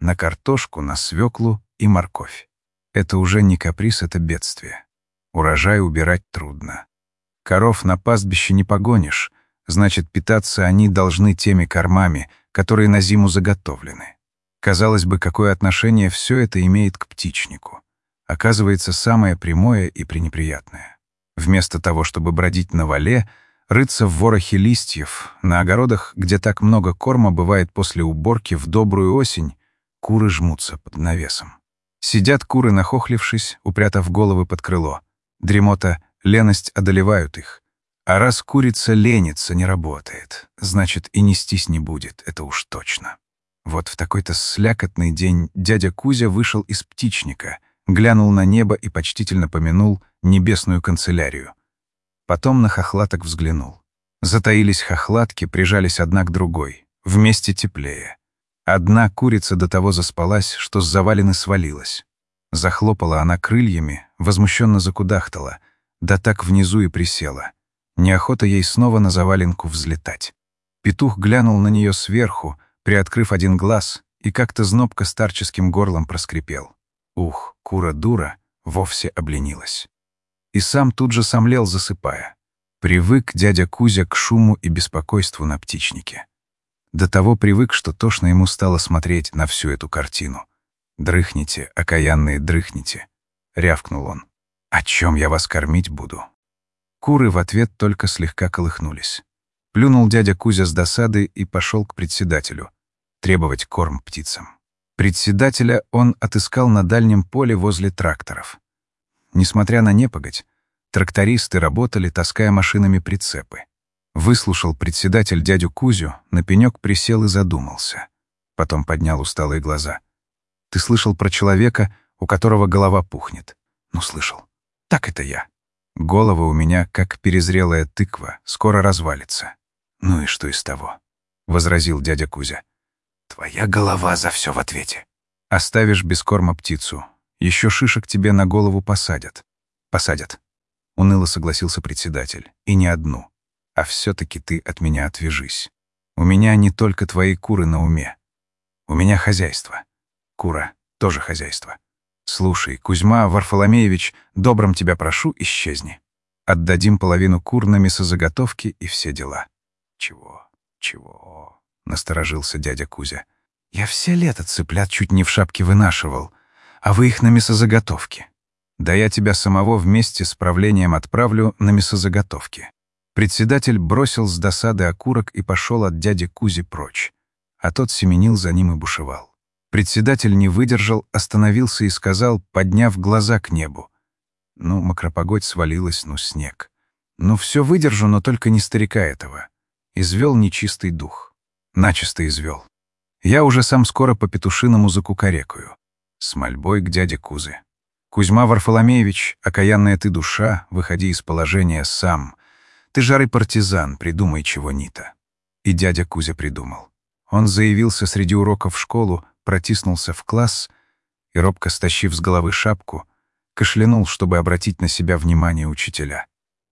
на картошку, на свеклу и морковь. Это уже не каприз, это бедствие. Урожай убирать трудно. Коров на пастбище не погонишь, значит, питаться они должны теми кормами, которые на зиму заготовлены. Казалось бы, какое отношение все это имеет к птичнику. Оказывается, самое прямое и пренеприятное. Вместо того, чтобы бродить на вале, рыться в ворохе листьев, на огородах, где так много корма бывает после уборки в добрую осень, куры жмутся под навесом. Сидят куры, нахохлившись, упрятав головы под крыло. Дремота, леность одолевают их. А раз курица ленится, не работает, значит, и нестись не будет, это уж точно. Вот в такой-то слякотный день дядя Кузя вышел из птичника, глянул на небо и почтительно помянул небесную канцелярию. Потом на хохлаток взглянул. Затаились хохлатки, прижались одна к другой. Вместе теплее. Одна курица до того заспалась, что с завалины свалилась. Захлопала она крыльями, возмущенно закудахтала, да так внизу и присела. Неохота ей снова на заваленку взлетать. Петух глянул на нее сверху, приоткрыв один глаз, и как-то знобко старческим горлом проскрипел. Ух, кура-дура вовсе обленилась. И сам тут же сомлел, засыпая. Привык дядя Кузя к шуму и беспокойству на птичнике. До того привык, что тошно ему стало смотреть на всю эту картину. «Дрыхните, окаянные, дрыхните», — рявкнул он. «О чем я вас кормить буду?» Куры в ответ только слегка колыхнулись. Плюнул дядя Кузя с досады и пошел к председателю требовать корм птицам. Председателя он отыскал на дальнем поле возле тракторов. Несмотря на непогодь, трактористы работали, таская машинами прицепы. Выслушал председатель дядю Кузю, на пенек присел и задумался. Потом поднял усталые глаза. «Ты слышал про человека, у которого голова пухнет?» «Ну, слышал. Так это я. Голова у меня, как перезрелая тыква, скоро развалится». «Ну и что из того?» — возразил дядя Кузя. «Твоя голова за все в ответе. Оставишь без корма птицу, еще шишек тебе на голову посадят». «Посадят», — уныло согласился председатель. «И не одну. А все-таки ты от меня отвяжись. У меня не только твои куры на уме. У меня хозяйство. Кура — тоже хозяйство. Слушай, Кузьма Варфоломеевич, добром тебя прошу, исчезни. Отдадим половину кур на мясозаготовки и все дела». «Чего? Чего?» — насторожился дядя Кузя. «Я все лето цыплят чуть не в шапке вынашивал, а вы их на мясозаготовки. Да я тебя самого вместе с правлением отправлю на мясозаготовки». Председатель бросил с досады окурок и пошел от дяди Кузи прочь, а тот семенил за ним и бушевал. Председатель не выдержал, остановился и сказал, подняв глаза к небу: «Ну, макропогодь свалилась, ну, снег. Ну, все выдержу, но только не старика этого». Извел нечистый дух. Начисто извел. Я уже сам скоро по петушиному закукарекаю. С мольбой к дяде Кузе. «Кузьма Варфоломеевич, окаянная ты душа, выходи из положения сам. Ты жарый партизан, придумай чего-нито». И дядя Кузя придумал. Он заявился среди уроков в школу, протиснулся в класс и, робко стащив с головы шапку, кашлянул, чтобы обратить на себя внимание учителя.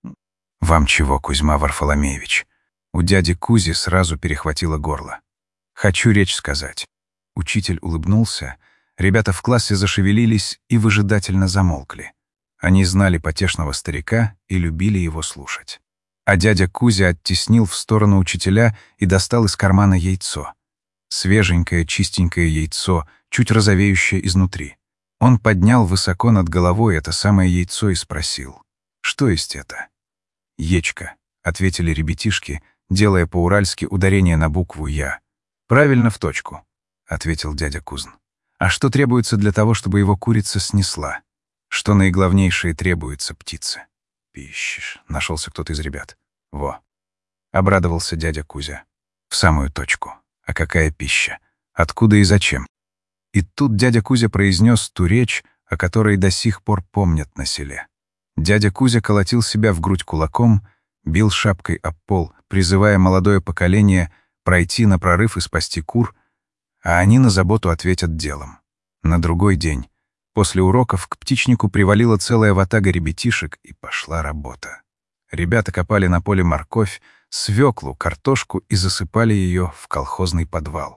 «Вам чего, Кузьма Варфоломеевич?» У дяди Кузи сразу перехватило горло. «Хочу речь сказать». Учитель улыбнулся, ребята в классе зашевелились и выжидательно замолкли. Они знали потешного старика и любили его слушать. А дядя Кузя оттеснил в сторону учителя и достал из кармана яйцо. Свеженькое, чистенькое яйцо, чуть розовеющее изнутри. Он поднял высоко над головой это самое яйцо и спросил: «Что есть это?» «Ечка», — ответили ребятишки, делая по-уральски ударение на букву «Я». «Правильно, в точку», — ответил дядя Кузн. «А что требуется для того, чтобы его курица снесла? Что наиглавнейшее требуется птице?» «Пищешь», — нашелся кто-то из ребят. «Во». Обрадовался дядя Кузя. «В самую точку. А какая пища? Откуда и зачем?» И тут дядя Кузя произнес ту речь, о которой до сих пор помнят на селе. Дядя Кузя колотил себя в грудь кулаком, бил шапкой об пол, призывая молодое поколение пройти на прорыв и спасти кур, а они на заботу ответят делом. На другой день, после уроков, к птичнику привалила целая ватага ребятишек, и пошла работа. Ребята копали на поле морковь, свеклу, картошку и засыпали ее в колхозный подвал.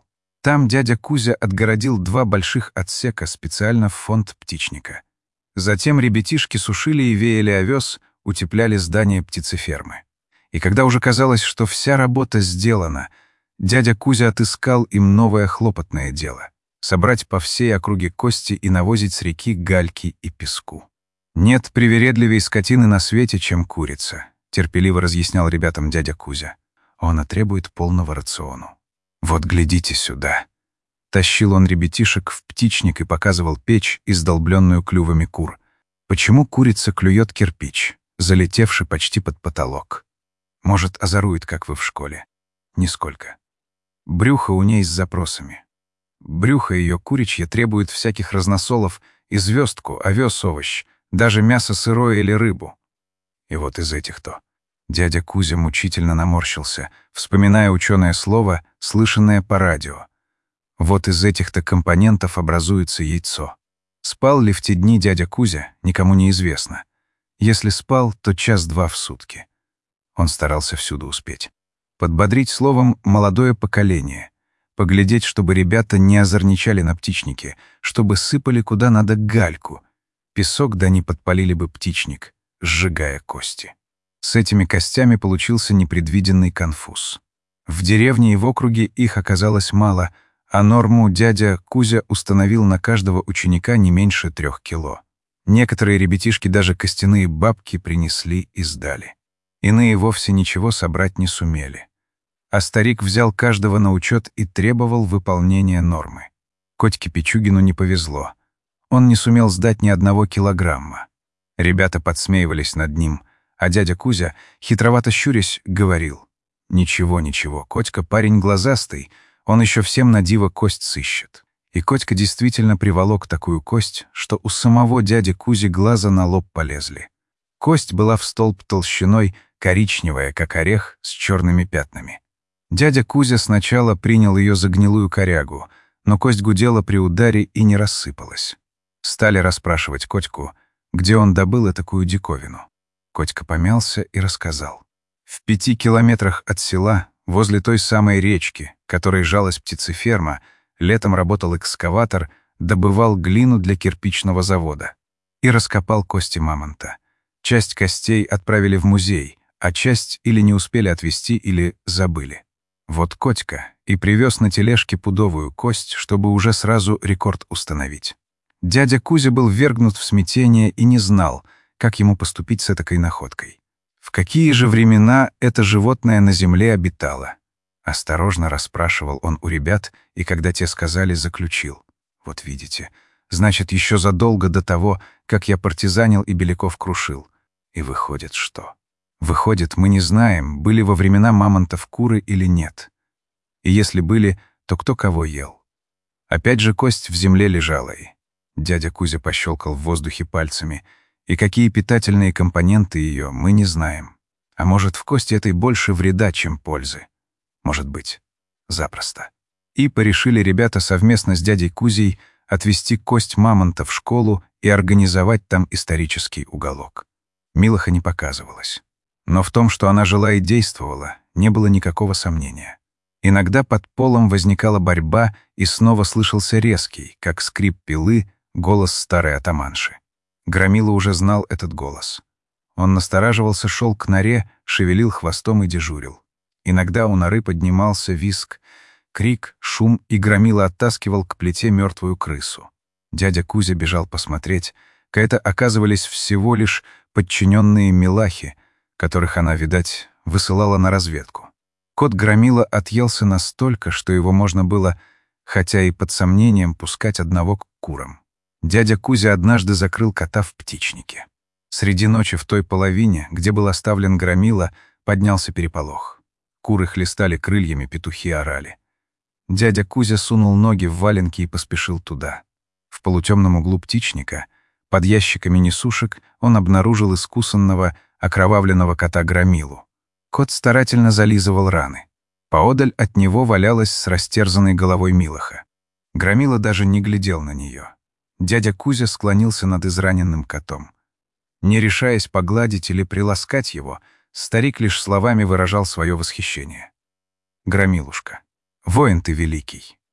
Там дядя Кузя отгородил два больших отсека специально в фонд птичника. Затем ребятишки сушили и веяли овес, утепляли здание птицефермы. И когда уже казалось, что вся работа сделана, дядя Кузя отыскал им новое хлопотное дело — собрать по всей округе кости и навозить с реки гальки и песку. «Нет привередливей скотины на свете, чем курица», — терпеливо разъяснял ребятам дядя Кузя. «Она требует полного рациона. Вот глядите сюда». Тащил он ребятишек в птичник и показывал печь, издолбленную клювами кур. Почему курица клюет кирпич, залетевший почти под потолок? Может, озорует, как вы в школе? Нисколько. Брюхо у ней с запросами. Брюхо ее куричье требует всяких разносолов и звездку, овес, овощ, даже мясо сырое или рыбу. И вот из этих-то. Дядя Кузя мучительно наморщился, вспоминая ученое слово, слышанное по радио. Вот из этих-то компонентов образуется яйцо. Спал ли в те дни дядя Кузя, никому не известно. Если спал, то час-два в сутки. Он старался всюду успеть. Подбодрить словом молодое поколение. Поглядеть, чтобы ребята не озорничали на птичнике, чтобы сыпали куда надо гальку. Песок да не подпалили бы птичник, сжигая кости. С этими костями получился непредвиденный конфуз. В деревне и в округе их оказалось мало, а норму дядя Кузя установил на каждого ученика не меньше трех кило. Некоторые ребятишки даже костяные бабки принесли и сдали. Иные вовсе ничего собрать не сумели. А старик взял каждого на учет и требовал выполнения нормы. Котьке Пичугину не повезло. Он не сумел сдать ни одного килограмма. Ребята подсмеивались над ним, а дядя Кузя, хитровато щурясь, говорил: «Ничего, ничего, Котька парень глазастый, он еще всем на диво кость сыщет». И Котька действительно приволок такую кость, что у самого дяди Кузи глаза на лоб полезли. Кость была в столб толщиной, коричневая, как орех, с черными пятнами. Дядя Кузя сначала принял ее за гнилую корягу, но кость гудела при ударе и не рассыпалась. Стали расспрашивать Котьку, где он добыл такую диковину. Котька помялся и рассказал. В пяти километрах от села, возле той самой речки, которой жалась птицеферма, летом работал экскаватор, добывал глину для кирпичного завода. И раскопал кости мамонта. Часть костей отправили в музей, а часть или не успели отвезти, или забыли. Вот Котька и привез на тележке пудовую кость, чтобы уже сразу рекорд установить. Дядя Кузя был ввергнут в смятение и не знал, как ему поступить с этакой находкой. В какие же времена это животное на земле обитало? Осторожно расспрашивал он у ребят, и когда те сказали, заключил. Вот видите, значит, еще задолго до того, как я партизанил и Беляков крушил. И выходит, что? Выходит, мы не знаем, были во времена мамонтов куры или нет. И если были, то кто кого ел. Опять же кость в земле лежала и... Дядя Кузя пощелкал в воздухе пальцами. И какие питательные компоненты ее, мы не знаем. А может, в кости этой больше вреда, чем пользы. Может быть. Запросто. И порешили ребята совместно с дядей Кузей отвезти кость мамонта в школу и организовать там исторический уголок. Милоха не показывалась. Но в том, что она жила и действовала, не было никакого сомнения. Иногда под полом возникала борьба, и снова слышался резкий, как скрип пилы, голос старой атаманши. Громила уже знал этот голос. Он настораживался, шел к норе, шевелил хвостом и дежурил. Иногда у норы поднимался визг, крик, шум, и Громила оттаскивал к плите мертвую крысу. Дядя Кузя бежал посмотреть, ка это оказывались всего лишь подчиненные Милахи, которых она, видать, высылала на разведку. Кот Громила отъелся настолько, что его можно было, хотя и под сомнением, пускать одного к курам. Дядя Кузя однажды закрыл кота в птичнике. Среди ночи в той половине, где был оставлен Громила, поднялся переполох. Куры хлестали крыльями, петухи орали. Дядя Кузя сунул ноги в валенки и поспешил туда. В полутемном углу птичника, под ящиками несушек, он обнаружил искусанного, окровавленного кота Громилу. Кот старательно зализывал раны. Поодаль от него валялась с растерзанной головой Милоха. Громила даже не глядел на нее. Дядя Кузя склонился над израненным котом. Не решаясь погладить или приласкать его, старик лишь словами выражал свое восхищение. «Громилушка, воин ты великий.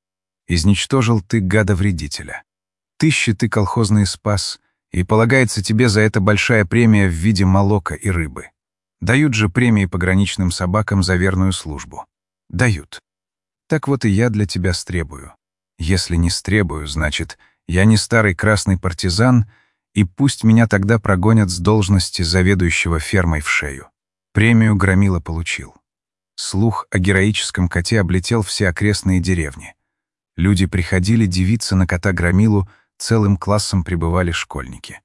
Изничтожил ты гада-вредителя. Тысячи ты колхозные спас, и полагается тебе за это большая премия в виде молока и рыбы. Дают же премии пограничным собакам за верную службу. Дают. Так вот и я для тебя стребую. Если не стребую, значит, я не старый красный партизан, и пусть меня тогда прогонят с должности заведующего фермой в шею. Премию Громила получил. Слух о героическом коте облетел все окрестные деревни. Люди приходили дивиться на кота Громилу, целым классом прибывали школьники.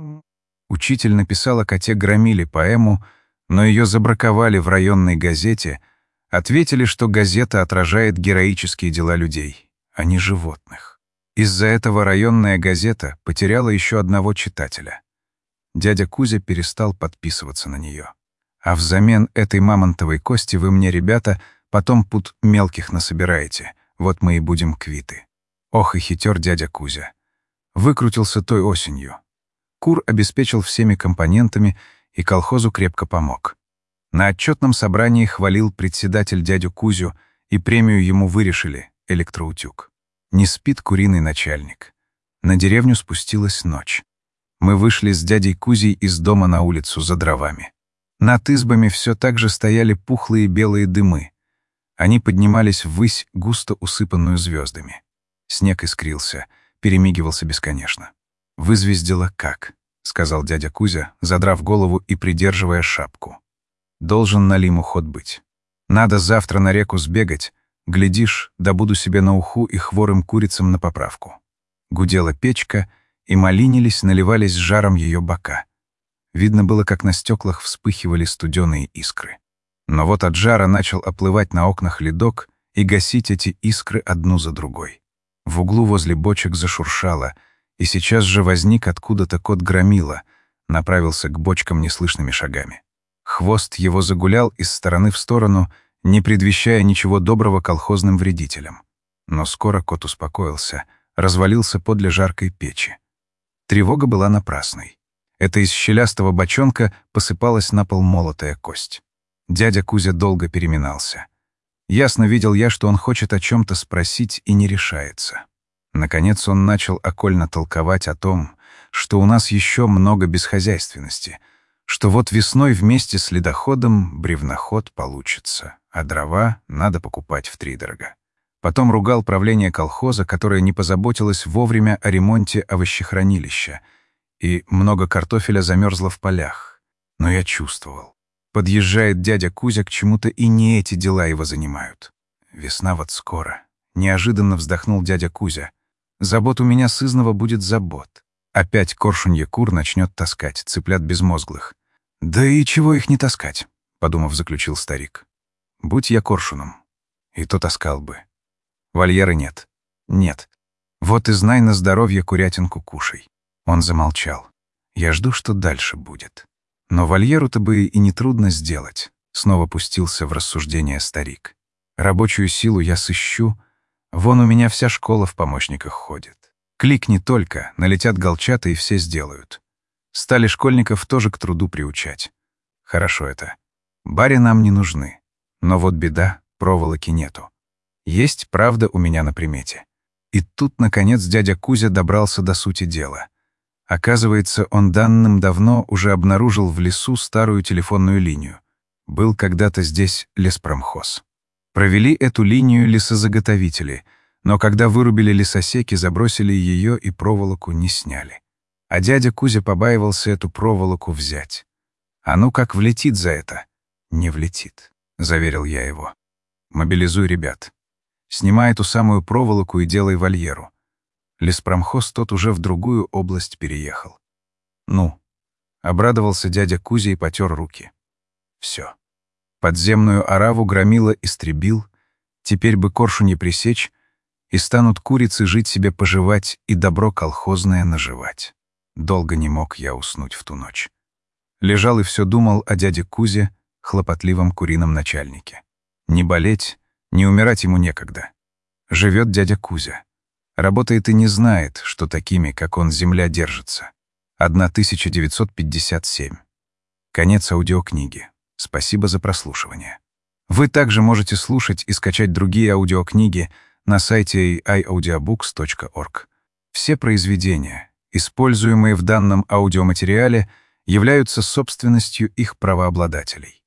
Учитель написал о коте Громиле поэму, но ее забраковали в районной газете, ответили, что газета отражает героические дела людей, а не животных. Из-за этого районная газета потеряла еще одного читателя. Дядя Кузя перестал подписываться на нее. А взамен этой мамонтовой кости вы мне, ребята, потом пуд мелких насобираете, вот мы и будем квиты. Ох и хитер дядя Кузя. Выкрутился той осенью. Кур обеспечил всеми компонентами и колхозу крепко помог. На отчетном собрании хвалил председатель дядю Кузю, и премию ему вырешили — электроутюг. Не спит куриный начальник. На деревню спустилась ночь. Мы вышли с дядей Кузей из дома на улицу за дровами. Над избами все так же стояли пухлые белые дымы. Они поднимались ввысь, густо усыпанную звездами. Снег искрился, перемигивался бесконечно. «Вызвездило как?» — сказал дядя Кузя, задрав голову и придерживая шапку. «Должен налиму ход быть. Надо завтра на реку сбегать. Глядишь, добуду себе на уху и хворым курицам на поправку». Гудела печка, и малинились, наливались жаром ее бока. Видно было, как на стеклах вспыхивали студеные искры. Но вот от жара начал оплывать на окнах ледок и гасить эти искры одну за другой. В углу возле бочек зашуршало, и сейчас же возник откуда-то кот Громила, направился к бочкам неслышными шагами. Хвост его загулял из стороны в сторону, не предвещая ничего доброго колхозным вредителям. Но скоро кот успокоился, развалился подле жаркой печи. Тревога была напрасной. Это из щелястого бочонка посыпалась на пол молотая кость. Дядя Кузя долго переминался. Ясно видел я, что он хочет о чем-то спросить и не решается. Наконец он начал окольно толковать о том, что у нас еще много бесхозяйственности, что вот весной вместе с ледоходом бревноход получится, а дрова надо покупать втридорога. Потом ругал правление колхоза, которое не позаботилось вовремя о ремонте овощехранилища, и много картофеля замерзло в полях. Но я чувствовал. Подъезжает дядя Кузя к чему-то, и не эти дела его занимают. Весна вот скоро. Неожиданно вздохнул дядя Кузя. Забот у меня сызного будет забот. Опять коршунье кур начнет таскать, цыплят безмозглых. Да и чего их не таскать, подумав, заключил старик. Будь я коршуном, и то таскал бы. Вольеры нет. Нет. Вот и знай на здоровье курятинку кушай. Он замолчал. Я жду, что дальше будет. Но вольеру-то бы и нетрудно сделать. Снова пустился в рассуждение старик. Рабочую силу я сыщу. Вон у меня вся школа в помощниках ходит. Кликни только, налетят голчата и все сделают. Стали школьников тоже к труду приучать. Хорошо это. Бари нам не нужны. Но вот беда, проволоки нету. Есть правда у меня на примете. И тут, наконец, дядя Кузя добрался до сути дела. Оказывается, он давным-давно уже обнаружил в лесу старую телефонную линию. Был когда-то здесь леспромхоз. Провели эту линию лесозаготовители, но когда вырубили лесосеки, забросили ее и проволоку не сняли. А дядя Кузя побаивался эту проволоку взять. А ну как влетит за это? Не влетит, заверил я его. Мобилизуй ребят. Снимай эту самую проволоку и делай вольеру. Леспромхоз тот уже в другую область переехал. Ну, обрадовался дядя Кузя и потер руки. Все. Подземную ораву Громила истребил, теперь бы коршунье пресечь, и станут курицы жить себе поживать и добро колхозное наживать. Долго не мог я уснуть в ту ночь. Лежал и все думал о дяде Кузе, хлопотливом курином начальнике. Не болеть, не умирать ему некогда. Живет дядя Кузя. Работает и не знает, что такими, как он, земля держится. тысяча девятьсот пятьдесят семь. Конец аудиокниги. Спасибо за прослушивание. Вы также можете слушать и скачать другие аудиокниги на сайте эй ай аудиобукс точка орг. Все произведения, используемые в данном аудиоматериале, являются собственностью их правообладателей.